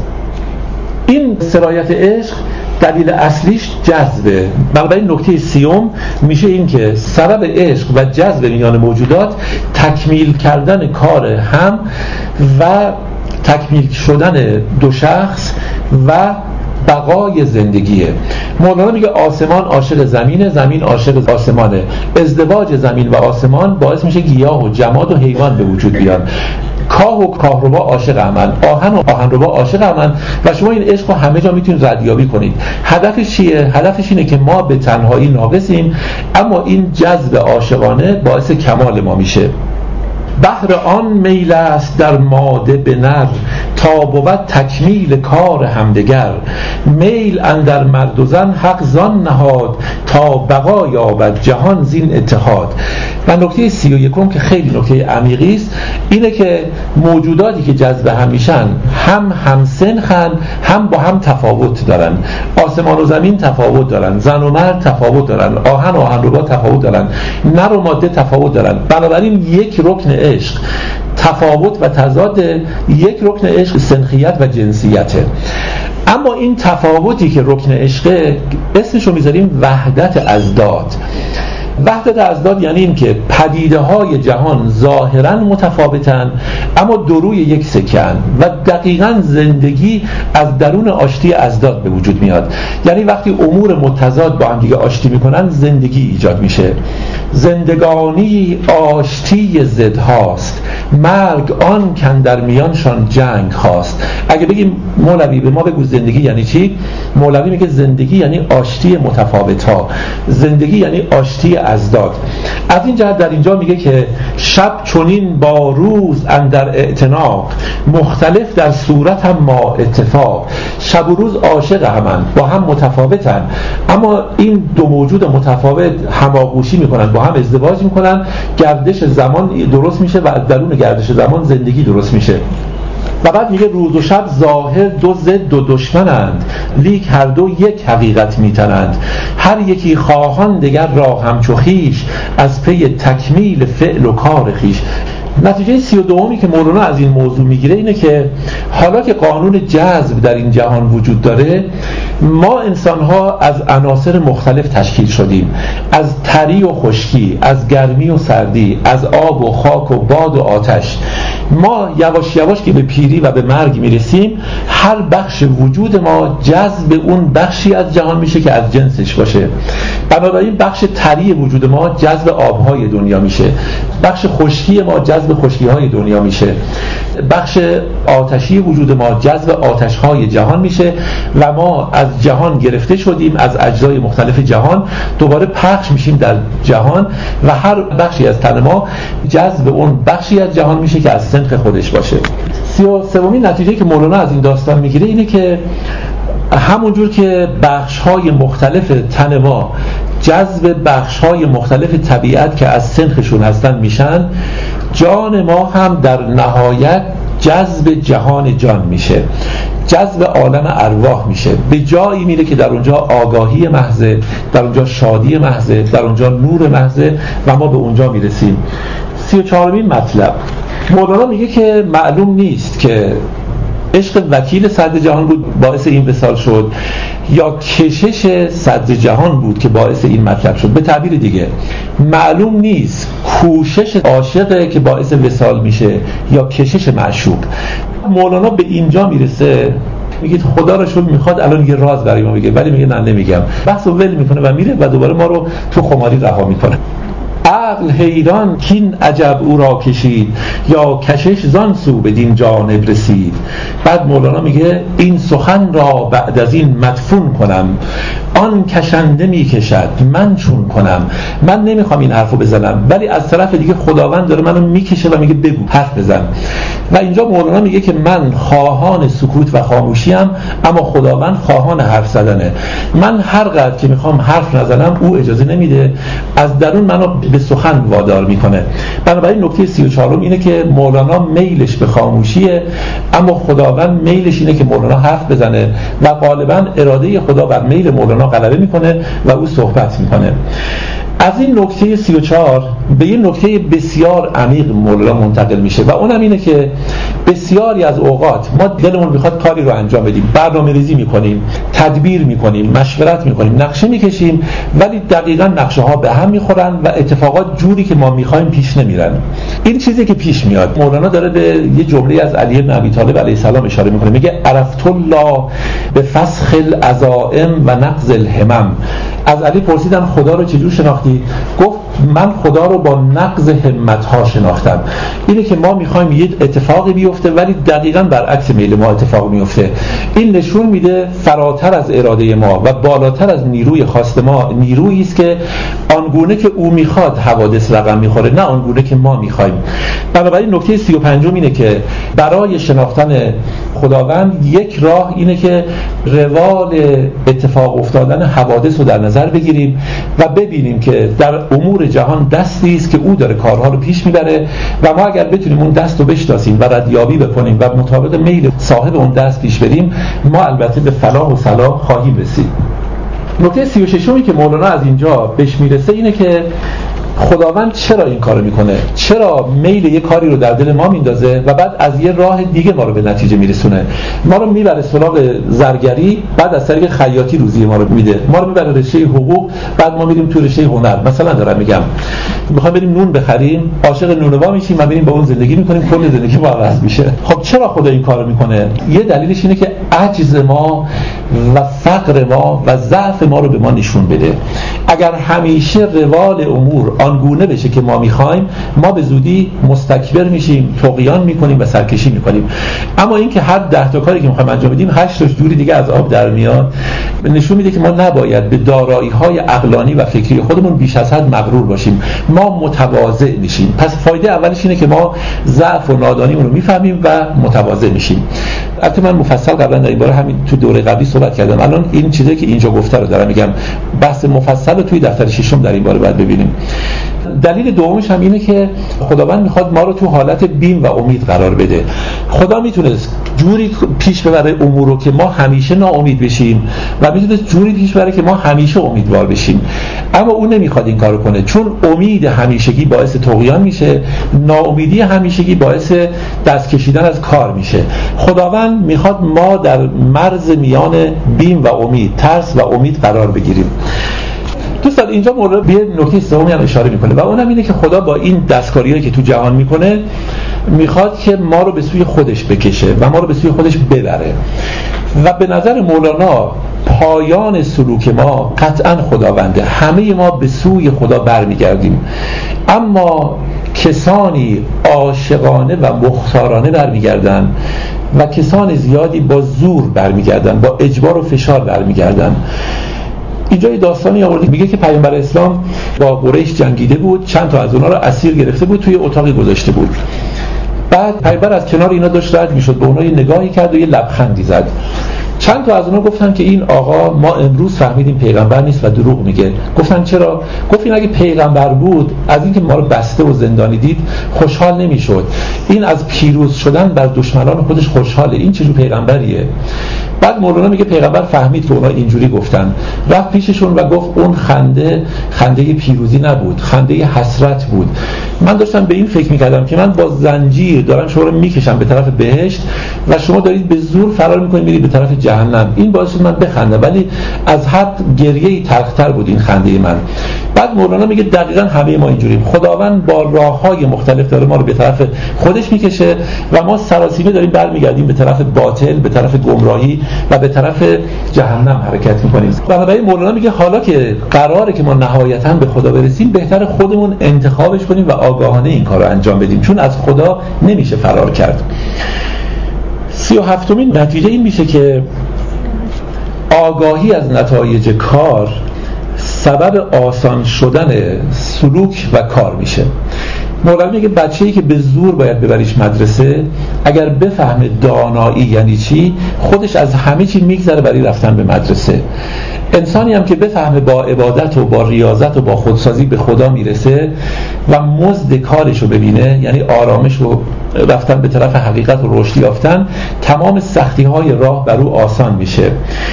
این سرایت عشق دلیل اصلیش جذبه. بنابراین نکته سیوم میشه این که سبب عشق و جذب میان موجودات تکمیل کردن کار هم و تکمیل شدن دو شخص و بقای زندگیه. مولانا میگه آسمان عاشق زمینه، زمین عاشق آسمانه. ازدواج زمین و آسمان باعث میشه گیاه و جماد و حیوان به وجود بیان. کاه و کاهربا عاشق همن، آهن و آهنربا عاشق همن و شما این عشق رو همه جا میتونید ردیابی کنید. هدفش چیه؟ هدفش اینه که ما به تنهایی ناقصیم، اما این جذب عاشقانه باعث کمال ما میشه. بهر آن میل است در ماده به نر، تا بود تکمیل کار همدیگر. میل اندر مرد و زن حق زان نهاد، تا بقا یابد جهان زین اتحاد. و نکته سی و یکم که خیلی نکته عمیقی است اینه که موجوداتی که جذب هم میشن هم همسنخن، هم با هم تفاوت دارن. آسمان و زمین تفاوت دارن، زن و مرد تفاوت دارن، آهن و آهنربا تفاوت دارن، نر و ماده تفاوت دارن. بنابراین یک رکن عشق تفاوت و تضاد، یک رکن عشق سنخیت و جنسیته. اما این تفاوتی که رکن عشقه اسمشو میذاریم وحدت ازداد. وحدت ازداد یعنی این که پدیده های جهان ظاهرا متفاوتن اما دروی یک سکن و دقیقاً زندگی از درون آشتی ازداد به وجود میاد. یعنی وقتی امور متضاد با هم دیگه آشتی میکنن زندگی ایجاد میشه. زندگانی آشتی ضدهاست، مرگ آن کن در میانشان جنگ خواست. اگه بگیم مولوی به ما بگو زندگی یعنی چی؟ مولوی میگه زندگی یعنی آشتی متفاوت‌ها، زندگی یعنی آشتی ازداد. از این جهت در اینجا میگه که شب چنین با روز اندر اعتناق، مختلف در صورت هم ما اتفاق. شب و روز عاشق همن، با هم متفاوتن، اما این دو موجود متفاوت هماغوشی میکنن، با هم ازدواج میکنن، گردش زمان درست میشه و از درون گردش زمان زندگی درست میشه. و بعد میگه روز و شب ظاهر دو ضد و دشمنند، لیک هر دو یک حقیقت میتنند. هر یکی خواهان دگر را همچو خویش، از پی تکمیل فعل و کار خویش. نتیجه سی و دومی که مولانا از این موضوع میگیره اینه که حالا که قانون جذب در این جهان وجود داره، ما انسان‌ها از عناصر مختلف تشکیل شدیم، از تری و خشکی، از گرمی و سردی، از آب و خاک و باد و آتش. ما یواش یواش که به پیری و به مرگ میرسیم، هر بخش وجود ما جذب اون بخشی از جهان میشه که از جنسش باشه. بنابراین بخش تری وجود ما جذب آبهای دنیا میشه، بخش خشکی ما جذب خشکی‌های دنیا میشه، بخش آتشی وجود ما جذب آتش‌های جهان میشه و ما از جهان گرفته شدیم، از اجزای مختلف جهان دوباره پخش میشیم در جهان و هر بخشی از تن ما جذب اون بخشی از جهان میشه که از سنخ خودش باشه. سی و سومین نتیجه که مولانا از این داستان میگیره اینه که همونجور که بخش‌های مختلف تن ما جذب بخش‌های مختلف طبیعت که از سنخشون هستن میشن، جان ما هم در نهایت جذب جهان جان میشه، جذب عالم ارواح میشه، به جایی میره که در اونجا آگاهی محضه، در اونجا شادی محضه، در اونجا نور محضه و ما به اونجا میرسیم. سی و چهارمین مطلب، مولانا میگه که معلوم نیست که عشق وکیل صدر جهان بود باعث این وصال شد یا کشش صدر جهان بود که باعث این مطلب شد. به تعبیر دیگه معلوم نیست کوشش عاشقه که باعث وصال میشه یا کشش معشوق. مولانا به اینجا میرسه، میگه خدا را شد میخواد الان یه راز برای ما بگه، ولی میگه نه نمیگم، بحث ول میکنه و میره و دوباره ما رو تو خماری رها میکنه. عقل حیران کین عجب او را کشید، یا کشش زان سو بدین جانب رسید. بعد مولانا میگه این سخن را بعد از این مدفون کنم، آن کشنده میکشد من چون کنم. من نمیخوام این حرفو بزنم، ولی از طرف دیگه خداوند داره منو میکشه و میگه بگو، حرف بزن. و اینجا مولانا میگه که من خواهان سکوت و خاموشیم، اما خداوند خواهان حرف زدنه. من هر قدر که میخوام حرف نزنم او اجازه نمیده، از درون منو به سخن وادار میکنه. بنابراین نکته سی و چهارم اینه که مولانا میلش به خاموشیه، اما خداوند میلش اینه که مولانا حرف بزنه و غالبا اراده خدا بر میل مولانا غلبه میکنه و او صحبت میکنه. از این نکته سی و چهار به یه نکته بسیار عمیق مولانا منتقل میشه و اونم اینه که بسیاری از اوقات ما دلمون میخواد کاری رو انجام بدیم، برنامه ریزی میکنیم، تدبیر میکنیم، مشورت میکنیم، نقشه میکشیم، ولی دقیقاً نقشه ها به هم میخورن و اتفاقات جوری که ما میخوایم پیش نمیرن. این چیزی که پیش میاد، مولانا داره به یه جمله از علی بن ابی طالب علیه السلام اشاره میکنه، میگه عرفت الله به فسخ العزائم و نقض الهمم. از علی پرسیدن خدا رو چجور شناختی؟ گفت من خدا رو با نقض همت‌ها شناختم. اینه که ما میخوایم یه اتفاقی بیفته ولی دقیقاً برعکس میل ما اتفاق میفته. این نشون میده فراتر از اراده ما و بالاتر از نیروی خواست ما نیرویی است که آنگونه که او میخواد حوادث رقم میخوره، نه آنگونه که ما میخوایم. بنابراین نکته سی و پنجم اینه که برای شناختن خداوند یک راه اینه که روال اتفاق افتادن حوادث رو در نظر بگیریم و ببینیم که در امور جهان دستی است که او داره کارها رو پیش میبره و ما اگر بتونیم اون دست رو بشناسیم و ردیابی بکنیم و مطابق میل صاحب اون دست پیش بریم، ما البته به فلاح و صلاح خواهیم رسید. نکته سی و ششمی که مولانا از اینجا بهش میرسه اینه که خداوند چرا این کارو میکنه، چرا میل یه کاری رو در دل ما میندازه و بعد از یه راه دیگه ما رو به نتیجه میرسونه. ما رو میبره سراغ زرگری، بعد از طریق خیاطی روزی ما رو میده، ما رو میبره رشته حقوق، بعد ما میریم تو رشته هنر. مثلا دارم میگم میخوایم بریم نون بخریم، عاشق نونوا میشیم و بریم با اون زندگی میکنیم، کل زندگی ما عوض میشه. خب چرا خدا این کارو میکنه؟ یه دلیلش اینه که عجز ما و فقر ما و ضعف ما رو به ما نشون بده. اگر همیشه روال امور آنگونه بشه که ما میخوایم، ما به زودی مستکبر میشیم، طغیان میکنیم و سرکشی میکنیم. اما این که هر ده تا کاری که میخوایم انجام بدیم هشت تا جوری دیگه از آب در میاد، نشون میده که ما نباید به دارایی‌های عقلانی و فکری خودمون بیش از حد مغرور باشیم. ما متواضع میشیم. پس فایده اولش اینه که ما ضعف و نادانیمون رو میفهمیم و متواضع میشیم. البته من مفصل قبلا در این باره همین تو دوره قبلی صحبت کردم. الان این چیزی که اینجا گفته رو دارم میگم، بحث مفصل توی دفتر ششم در این باره باید ببینیم. دلیل دومش هم اینه که خداوند میخواد ما رو تو حالت بیم و امید قرار بده. خدا میتونست جوری پیش ببره امور رو که ما همیشه ناامید بشیم و میتونست جوری پیش ببره که ما همیشه امیدوار بشیم، اما اون نمیخواد این کارو کنه، چون امید همیشگی باعث طغیان میشه، ناامیدی همیشگی باعث دست کشیدن از کار میشه. خداوند میخواد ما در مرز میان بیم و امید، ترس و امید قرار بگیریم. دوستان اینجا مولانا به نکته سومی هم اشاره میکنه و اونم اینه که خدا با این دستکاریایی که تو جهان میکنه میخواد که ما رو به سوی خودش بکشه و ما رو به سوی خودش ببره. و به نظر مولانا پایان سلوک ما قطعا خداونده. همه ما به سوی خدا برمیگردیم، اما کسانی عاشقانه و مختارانه برمیگردن و کسان زیادی با زور برمیگردن، با اجبار و فشار برمیگردن. اینجا یه داستانی آورده، میگه که پیامبر اسلام با قریش جنگیده بود، چند تا از اونها رو اسیر گرفته بود، توی اتاقی گذاشته بود. بعد پیامبر از کنار اینا داشت رد میشد، به اونها یه نگاهی کرد و یه لبخندی زد. چند تا از اونها گفتن که این آقا ما امروز فهمیدیم پیغمبر نیست و دروغ میگه. گفتن چرا؟ گفت این اگه پیغمبر بود از اینکه ما رو بسته و زندانی دید خوشحال نمیشد. این از پیروز شدن بر دشمنان خودش خوشحاله. این چه جور پیغمبریه؟ بعد مولانا میگه پیغمبر فهمید که اونا اینجوری گفتن، رفت پیششون و گفت اون خنده خنده پیروزی نبود، خنده حسرت بود. من داشتم به این فکر میکردم که من با زنجیر دارم شما رو میکشم به طرف بهشت و شما دارید به زور فرار میکنید میرید به طرف جهنم. این باعث شد من بخندم، ولی از حد گریه‌ای تلختر بود این خنده من. بعد مولانا میگه دقیقاً همه ما اینجوریم. خداوند با راههای مختلف داره ما رو به طرف خودش میکشه و ما سراسیمه داریم برمیگردیم به طرف باطل، به طرف گمراهی و به طرف جهنم حرکت میکنیم. بنابراین مولانا میگه حالا که قراره که ما نهایتاً به خدا برسیم، بهتر خودمون انتخابش کنیم و آگاهانه این کار رو انجام بدیم، چون از خدا نمیشه فرار کرد. سی و هفتمین نتیجه این میشه که آگاهی از نتایج کار سبب آسان شدن سلوک و کار میشه. مولانا میگه بچه‌ای که به زور باید ببریش مدرسه، اگر بفهمه دانایی یعنی چی، خودش از همه چی میگذره برای رفتن به مدرسه. انسانی هم که بفهمه با عبادت و با ریاضت و با خودسازی به خدا میرسه و مزد کارش رو ببینه، یعنی آرامش و رفتن به طرف حقیقت و رشد یافتن، تمام سختی‌های راه بر او آسان میشه.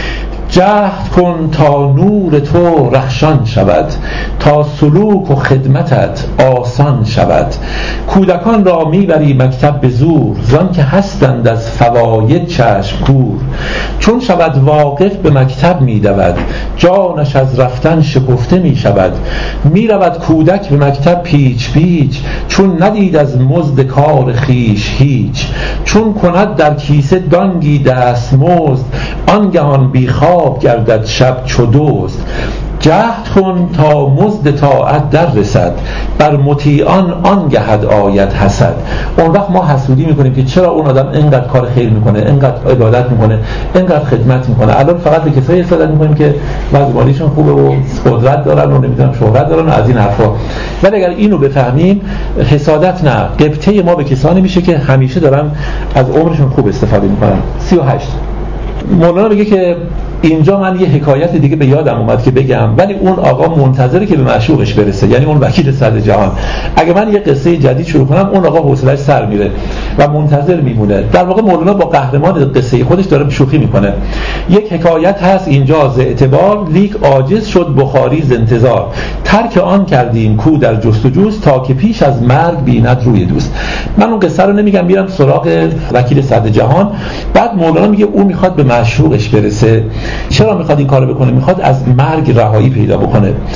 جهد کن تا نور تو رخشان شود، تا سلوک و خدمتت آسان شود. کودکان را میبری مکتب به زور، زان که هستند از فواید چشم کور. چون شود واقف به مکتب میدود، جانش از رفتن شکفته میشود. میرود کودک به مکتب پیچ پیچ، چون ندید از مزد کار خیش هیچ. چون کند در کیسه دانگی دست مزد، آنگهان بی خواب گردد شب چو دزد. جهد کن تا مزد طاعت در رسد، بر مطیعان آنگهد آید حسد. اون وقت ما حسودی میکنیم که چرا اون آدم اینقدر کار خیر میکنه، اینقدر عبادت میکنه، اینقدر خدمت میکنه. الان فقط به کسایی استفاده میکنیم که وضع مالیشون خوبه و قدرت دارن و نمیدونم شهرت دارن و از این حرفا. ولی اگر اینو بفهمیم، حسادت نه، غبطه ما به کسانی میشه که همیشه دارن از عمرشون خوب استفاده میکنن. سی و هشت مولانا میگه که اینجا من یه حکایت دیگه به یادم اومد که بگم، ولی اون آقا منتظره که به معشوقش برسه، یعنی اون وکیل صدر جهان. اگه من یه قصه جدید شروع کنم، اون آقا حوصله‌اش سر میره و منتظر میمونه. در واقع مولانا با قهرمان قصه خودش داره شوخی میکنه. یک حکایت هست اینجا ز اعتبار، لیک عاجز شد بخاری ز انتظار. ترک آن کردیم کو در جستجوست، تا که پیش از مرگ بیند روی دوست. من اون قصه رو نمیگم، میرم سراغ وکیل صدر جهان. بعد مولانا میگه اون میخواد به معشوقش برسه. چرا میخواد این کارو بکنه؟ میخواد از مرگ رهایی پیدا بکنه.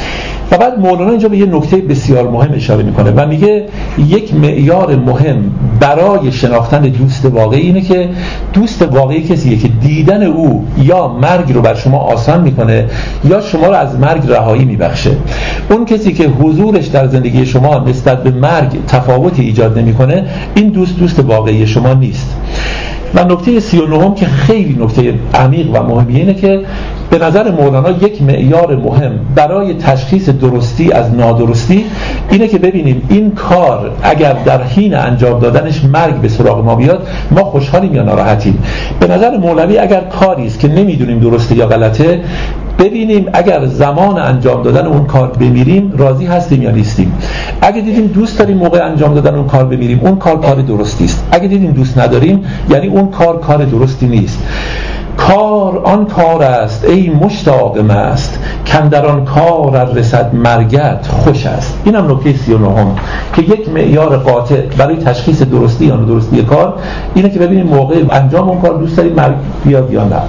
و بعد مولانا اینجا به یه نکته بسیار مهم اشاره میکنه و میگه یک معیار مهم برای شناختن دوست واقعی اینه که دوست واقعی کسیه که دیدن او یا مرگ رو بر شما آسان میکنه یا شما رو از مرگ رهایی میبخشه. اون کسی که حضورش در زندگی شما نسبت به مرگ تفاوتی ایجاد نمیکنه، این دوست دوست واقعی شما نیست. و نکته سی و نهم که خیلی نکته عمیق و مهمیه اینه که به نظر مولانا یک معیار مهم برای تشخیص درستی از نادرستی اینه که ببینیم این کار اگر در حین انجام دادنش مرگ به سراغ ما بیاد، ما خوشحالیم یا ناراحتیم. به نظر مولوی اگر کاری است که نمیدونیم درسته یا غلطه، ببینیم اگر زمان انجام دادن اون کار بمیریم راضی هستیم یا نیستیم. اگه دیدیم دوست داریم موقع انجام دادن اون کار بمیریم، اون کار کار درستی است. اگه دیدیم دوست نداریم، یعنی اون کار کار درستی نیست. کار آن کار است ای مشتاق مست، کاندر آن کار ار رسد مرگت خوش است. این هم نکته سی و نهم که یک معیار قاطع برای تشخیص درستی یا نادرستی کار اینه که ببینیم موقع انجام اون کار دوست داریم مرگ بیاد یا نه.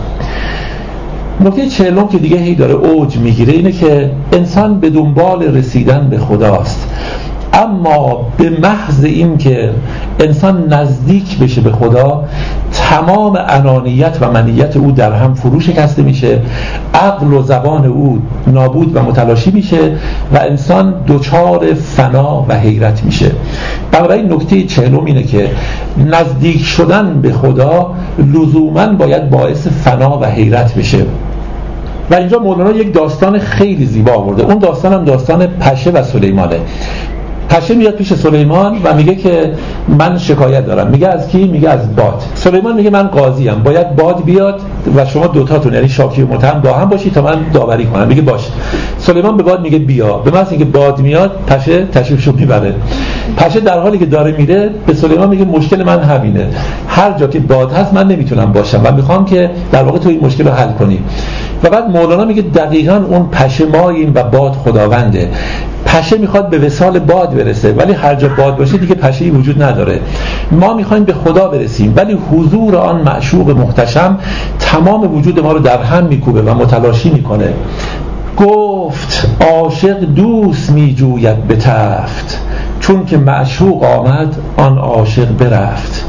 نکته چهلم که دیگه هی داره اوج میگیره اینه که انسان به دنبال رسیدن به خداست، اما به محض این که انسان نزدیک بشه به خدا، تمام انانیت و منیت او در هم فرو شکسته میشه، عقل و زبان او نابود و متلاشی میشه و انسان دچار فنا و حیرت میشه. بنابراین نکته چهلم اینه که نزدیک شدن به خدا لزوماً باید باعث فنا و حیرت بشه. و اینجا مولانا یک داستان خیلی زیبا آورده. اون داستان هم داستان پشه و سلیمانه. پشه میاد پیش سلیمان و میگه که من شکایت دارم. میگه از کی؟ میگه از باد. سلیمان میگه من قاضیم، باید باد بیاد و شما دوتاتون یعنی شاکی و متهم با هم باشید تا من داوری کنم. میگه باشه. سلیمان به باد میگه بیا. به محض اینکه باد میاد، پشه تشریفشو میبره. پشه در حالی که داره میره به سلیمان میگه مشکل من همینه، هر جا که باد هست من نمیتونم باشم و میخوام که در واقع تو این مشکل رو حل کنی. و بعد مولانا میگه دقیقاً اون پشه ماییم و باد خداونده. پشه میخواد به وصال باد برسه، ولی هر جا باد باشه دیگه پشه‌ای وجود نداره. ما میخوایم به خدا برسیم، ولی حضور آن معشوق محتشم تمام وجود ما رو در هم میکوبه و متلاشی میکنه. گفت عاشق دوست میجوید به تفت، چون که معشوق آمد آن عاشق برفت.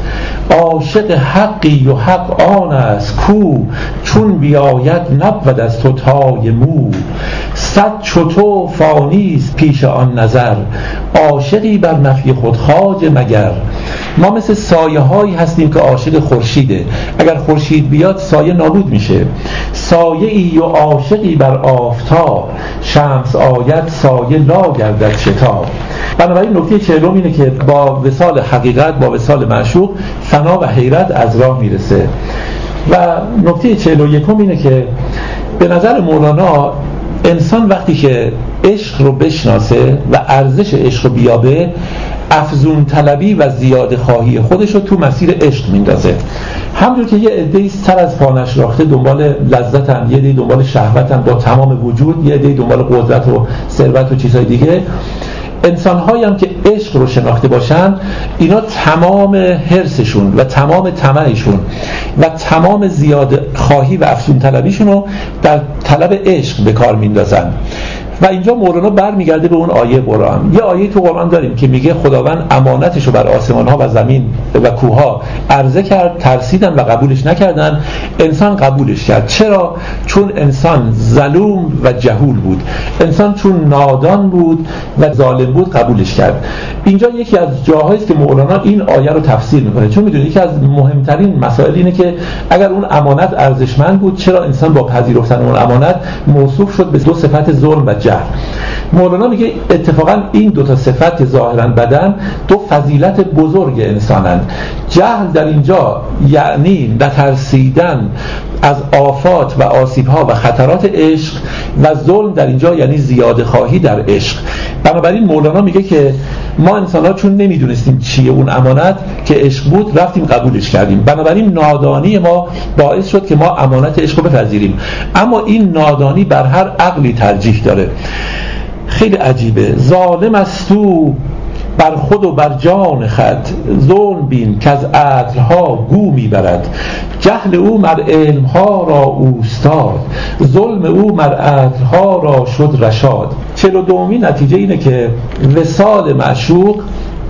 عاشق حقی و حق آن است کو، چون بیاید نبود از تو تای مو. صد چوتو فانیست پیش آن نظر، عاشقی بر نفی خود خواجه مگر. ما مثل سایه هایی هستیم که عاشق خورشیده، اگر خورشید بیاد سایه نابود میشه. سایه ای و عاشقی بر آفتاب، شمس آید سایه لا گردد شتاب. بنابراین نکته چهلم اینه که با وصال حقیقت، با وصال معشوق، فنا و حیرت از راه میرسه. و نکته چهل و یکم اینه که به نظر مولانا انسان وقتی که عشق رو بشناسه و ارزش عشق رو بیابه، افزون طلبی و زیاده خواهی خودش رو تو مسیر عشق میندازه. همونجور که یه عده‌ای سر از پانش راخته دنبال لذتن، یه عده‌ای دنبال شهوتن با تمام وجود، یه عده‌ای دنبال قدرت و ثروت و چیزهای دیگه، انسان‌هایی هم که عشق رو شناخته باشن، اینا تمام حرصشون و تمام طمعشون و تمام زیاده خواهی و افزون طلبیشون رو در طلب عشق به کار میندازن. و اینجا مولانا برمیگرده به اون آیه قرآن. یه آیه تو قرآن داریم که میگه خداوند امانتش رو بر آسمان‌ها و زمین و کوه‌ها عرضه کرد، ترسیدن و قبولش نکردن. انسان قبولش کرد. چرا؟ چون انسان ظلوم و جهول بود. انسان چون نادان بود و ظالم بود قبولش کرد. اینجا یکی از جاهایی است که مولانا این آیه رو تفسیر میکنه، چون میدونه یکی از مهمترین مسائل اینه که اگر اون امانت ارزشمند بود، چرا انسان با پذیرفتن اون امانت موصوف شد به دو صفت ظلم و جهل. مولانا میگه اتفاقا این دو تا صفت ظاهرا بدن دو فضیلت بزرگ انسانند. جهل در اینجا یعنی نترسیدن از آفات و آسیب‌ها و خطرات عشق، و ظلم در اینجا یعنی زیاده خواهی در عشق. بنابراین مولانا میگه که ما انسان‌ها چون نمیدونستیم چیه اون امانت که عشق بود، رفتیم قبولش کردیم. بنابراین نادانی ما باعث شد که ما امانت عشق رو بپذیریم. اما این نادانی بر هر عقلی ترجیح داره. خیلی عجیبه. ظالم است تو بر خود و بر جان خود، ظلم بین که از عدلها گو میبرد. جهل او مر علمها را اوستاد، ظلم او مر عدلها را شد رشاد. چهل و دومین نتیجه اینه که وصال معشوق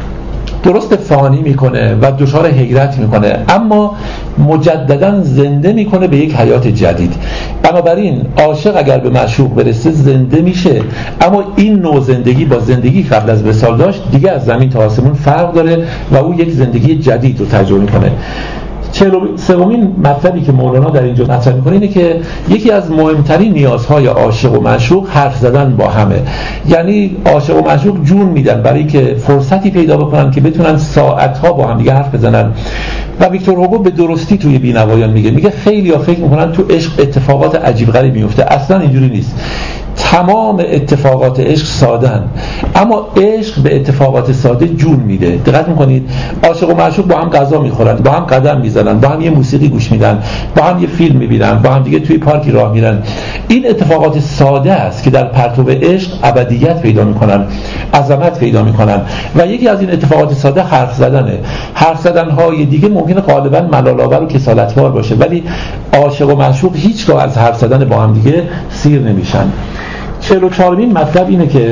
درست فانی میکنه و دچار حیرت میکنه، اما مجددا زنده میکنه به یک حیات جدید. بنابراین عاشق اگر به معشوق برسه زنده میشه، اما این نوع زندگی با زندگی قبل از وصال داشت دیگه از زمین تا آسمون فرق داره و او یک زندگی جدید رو تجربه میکنه. چهل و سومین مطلبی که مولانا در اینجا مطرح میکنه اینه که یکی از مهمترین نیازهای عاشق و معشوق حرف زدن با همه. یعنی عاشق و معشوق جون میدن برای که فرصتی پیدا بکنن که بتونن ساعتها با هم دیگه حرف بزنن. و ویکتور هوگو به درستی توی بینوایان میگه میگه خیلی ها فکر میکنن تو عشق اتفاقات عجیب غریب میفته، اصلا اینجوری نیست. تمام اتفاقات عشق سادن، اما عشق به اتفاقات ساده جون میده. دقت میکنید عاشق و معشوق با هم غذا میخورن، با هم قدم میزنن، با هم یه موسیقی گوش میدن، با هم یه فیلم میبینن، با هم دیگه توی پارکی راه میرن. این اتفاقات ساده است که در پرتو عشق ابدیت پیدا میکنن، عظمت پیدا میکنن. و یکی از این اتفاقات ساده حرف زدنه. حرف زدنهای دیگه ممکنه غالبا ملال‌آور و کسالت‌بار باشه، ولی عاشق و معشوق هیچگاه از حرف زدن با هم دیگه سیر نمیشن. چهل و چهارمین مطلب اینه که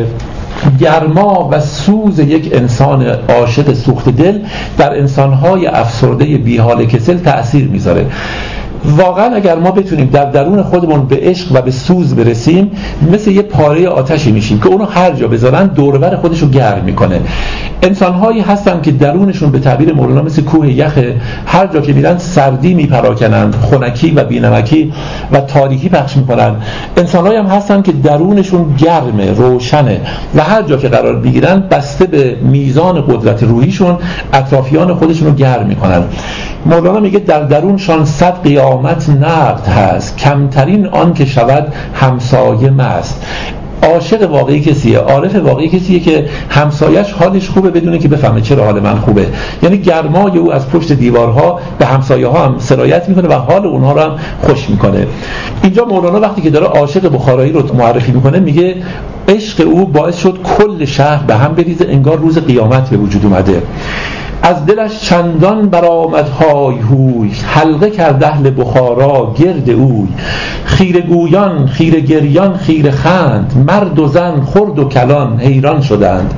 گرما و سوز یک انسان عاشق سوخت دل در انسان‌های افسرده بی‌حال کسل تأثیر میذاره. واقعا اگر ما بتونیم در درون خودمون به عشق و به سوز برسیم، مثل یه پاره آتشی میشیم که اونو هر جا بذارن دور و بر خودش رو گرم میکنه. انسان‌هایی هستن که درونشون به تعبیر مولانا مثل کوه یخه، هر جا که میرن سردی میپراکنند، خنکی و بینمکی و تاریکی پخش میکنن. انسان‌هایی هم هستن که درونشون گرمه، روشنه و هر جا که قرار بگیرن بسته به میزان قدرت روحیشون اطرافیان خودشون رو گرم میکنن. مولانا میگه در درونشان صد قیامت نقد هست، کمترین آن که شود همسایه مست. عاشق واقعی کسیه، عارف واقعی کسیه که همسایش حالش خوبه بدونه که بفهمه چرا حال من خوبه. یعنی گرمای او از پشت دیوارها به همسایه ها هم سرایت میکنه و حال اونها رو هم خوش میکنه. اینجا مولانا وقتی که داره عاشق بخارایی رو معرفی میکنه میگه عشق او باعث شد کل شهر به هم بریزه، انگار روز قیامت به وجود اومده. از دلش چندان برآمد های هوی، حلقه کرد اهل بخارا گرد اوی. خیره گویان، خیره گریان، خیره خند، مرد و زن، خرد و کلان حیران شدند.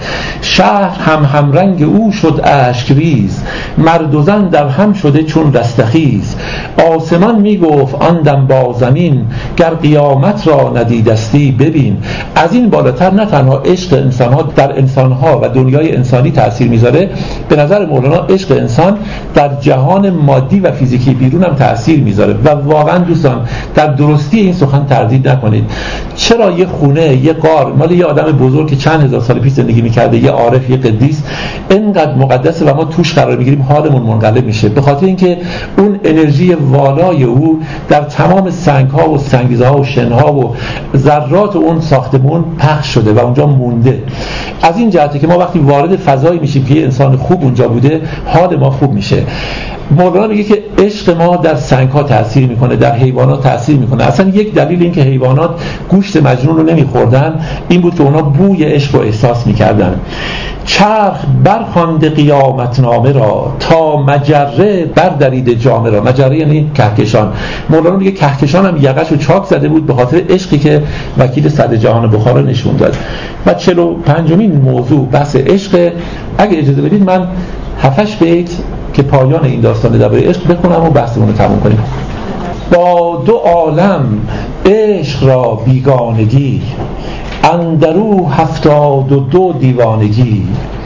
شهر هم همرنگ او شد اشک ریز، مرد و زن در هم شده چون رستخیز. آسمان می گفت آن دم با زمین، گر قیامت را ندیدستی ببین. از این بالاتر نه تنها عشق انسان‌ها در انسان‌ها و دنیای انسانی تأثیر میذاره، به نظر مولانا عشق انسان در جهان مادی و فیزیکی بیرون هم تأثیر میذاره. و واقعا دوستان در درستی این سخن تردید نکنید. چرا یه خونه، یه غار مال یه آدم بزرگ که چند هزار سال پیش زندگی میکرده، یه عارف، یه قدیس، اینقدر مقدسه و ما توش قرار بگیریم حالمون منقلب میشه؟ به خاطر اینکه اون انرژی والای او در تمام سنگ‌ها و سنگریزه‌ها و شن‌ها و ذرات اون ساختمون پخش شده و اونجا مونده. از این جهته که ما وقتی وارد فضایی میشیم که یه انسان خوب اونجا بوده، حال ما خوب میشه. مولانا میگه که عشق ما در سنگ‌ها تأثیر میکنه، در حیوانات تأثیر میکنه. اصلا یک دلیل این که حیوانات گوشت مجنون رو نمیخوردن این بود که اونا بوی عشق رو احساس میکردن. چرخ برخوانده قیامت نامه را، تا مجره بردرید جامه را. مجره یعنی کهکشان. مولانا میگه کهکشان هم یقش رو چاک زده بود به خاطر عشقی که وکیل صدر جهان بخارا نشون داد. و چهل و پنجمین موضوع بحث عشق. اگه اجازه بدید من هفتش بیت که پایان این داستان درباره عشق بخونم و بحثمون رو تموم کنیم. با دو عالم عشق را بیگانگی، اندرو هفتاد و دو دیوانگی.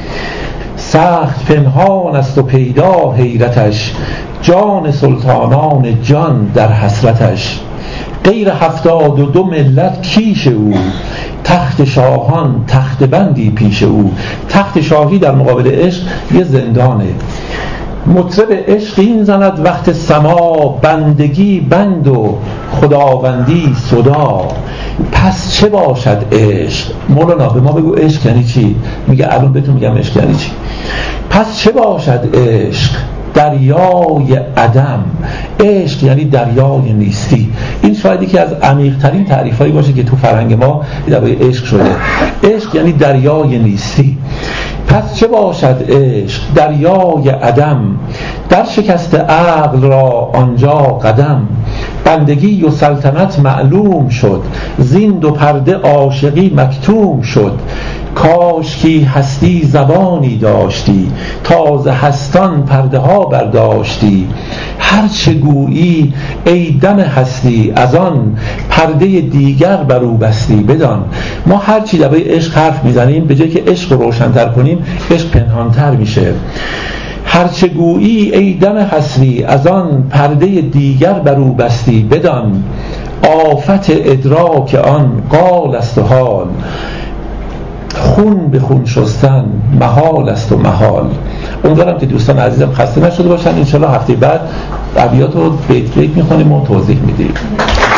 سخت پنهان است و پیدا حیرتش، جان سلطانان جان در حسرتش. غیر هفتاد و دو ملت کیش او، تخت شاهان تخت بندی پیش او. تخت شاهی در مقابل عشق یه زندانه. مطرب عشق این زند وقت سما، بندگی بند و خداوندی صدا. پس چه باشد عشق؟ مولانا به ما بگو عشق یعنی چی؟ میگه الان بهتون میگم عشق یعنی چی. پس چه باشد عشق؟ دریای عدم. عشق یعنی دریای نیستی. این شاید یکی از عمیق‌ترین تعریفایی باشه که تو فرهنگ ما درباره عشق شده. عشق یعنی دریای نیستی. پس چه باشد عشق دریای عدم، در شکست عقل را آنجا قدم. بندگی و سلطنت معلوم شد، زین دو پرده عاشقی مکتوم شد. کاشکی هستی زبانی داشتی، تازه هستان پرده ها برداشتی. هر چه گویی ای دم هستی، از آن پرده دیگر بر او بستی. بدان ما هر چی درباره عشق حرف میزنیم، به جای که عشق رو روشن‌تر کنیم، عشق پنهان‌تر میشه. هر چه گویی ای دم هستی، از آن پرده دیگر بر او بستی. بدان آفت ادراک آن قال است و حال، خون به خون شستن محال است و محال. امیدوارم که دوستان عزیزم خسته نشده باشن. انشالله هفته بعد ابیات رو بیت بیت میخونیم و توضیح میدیم.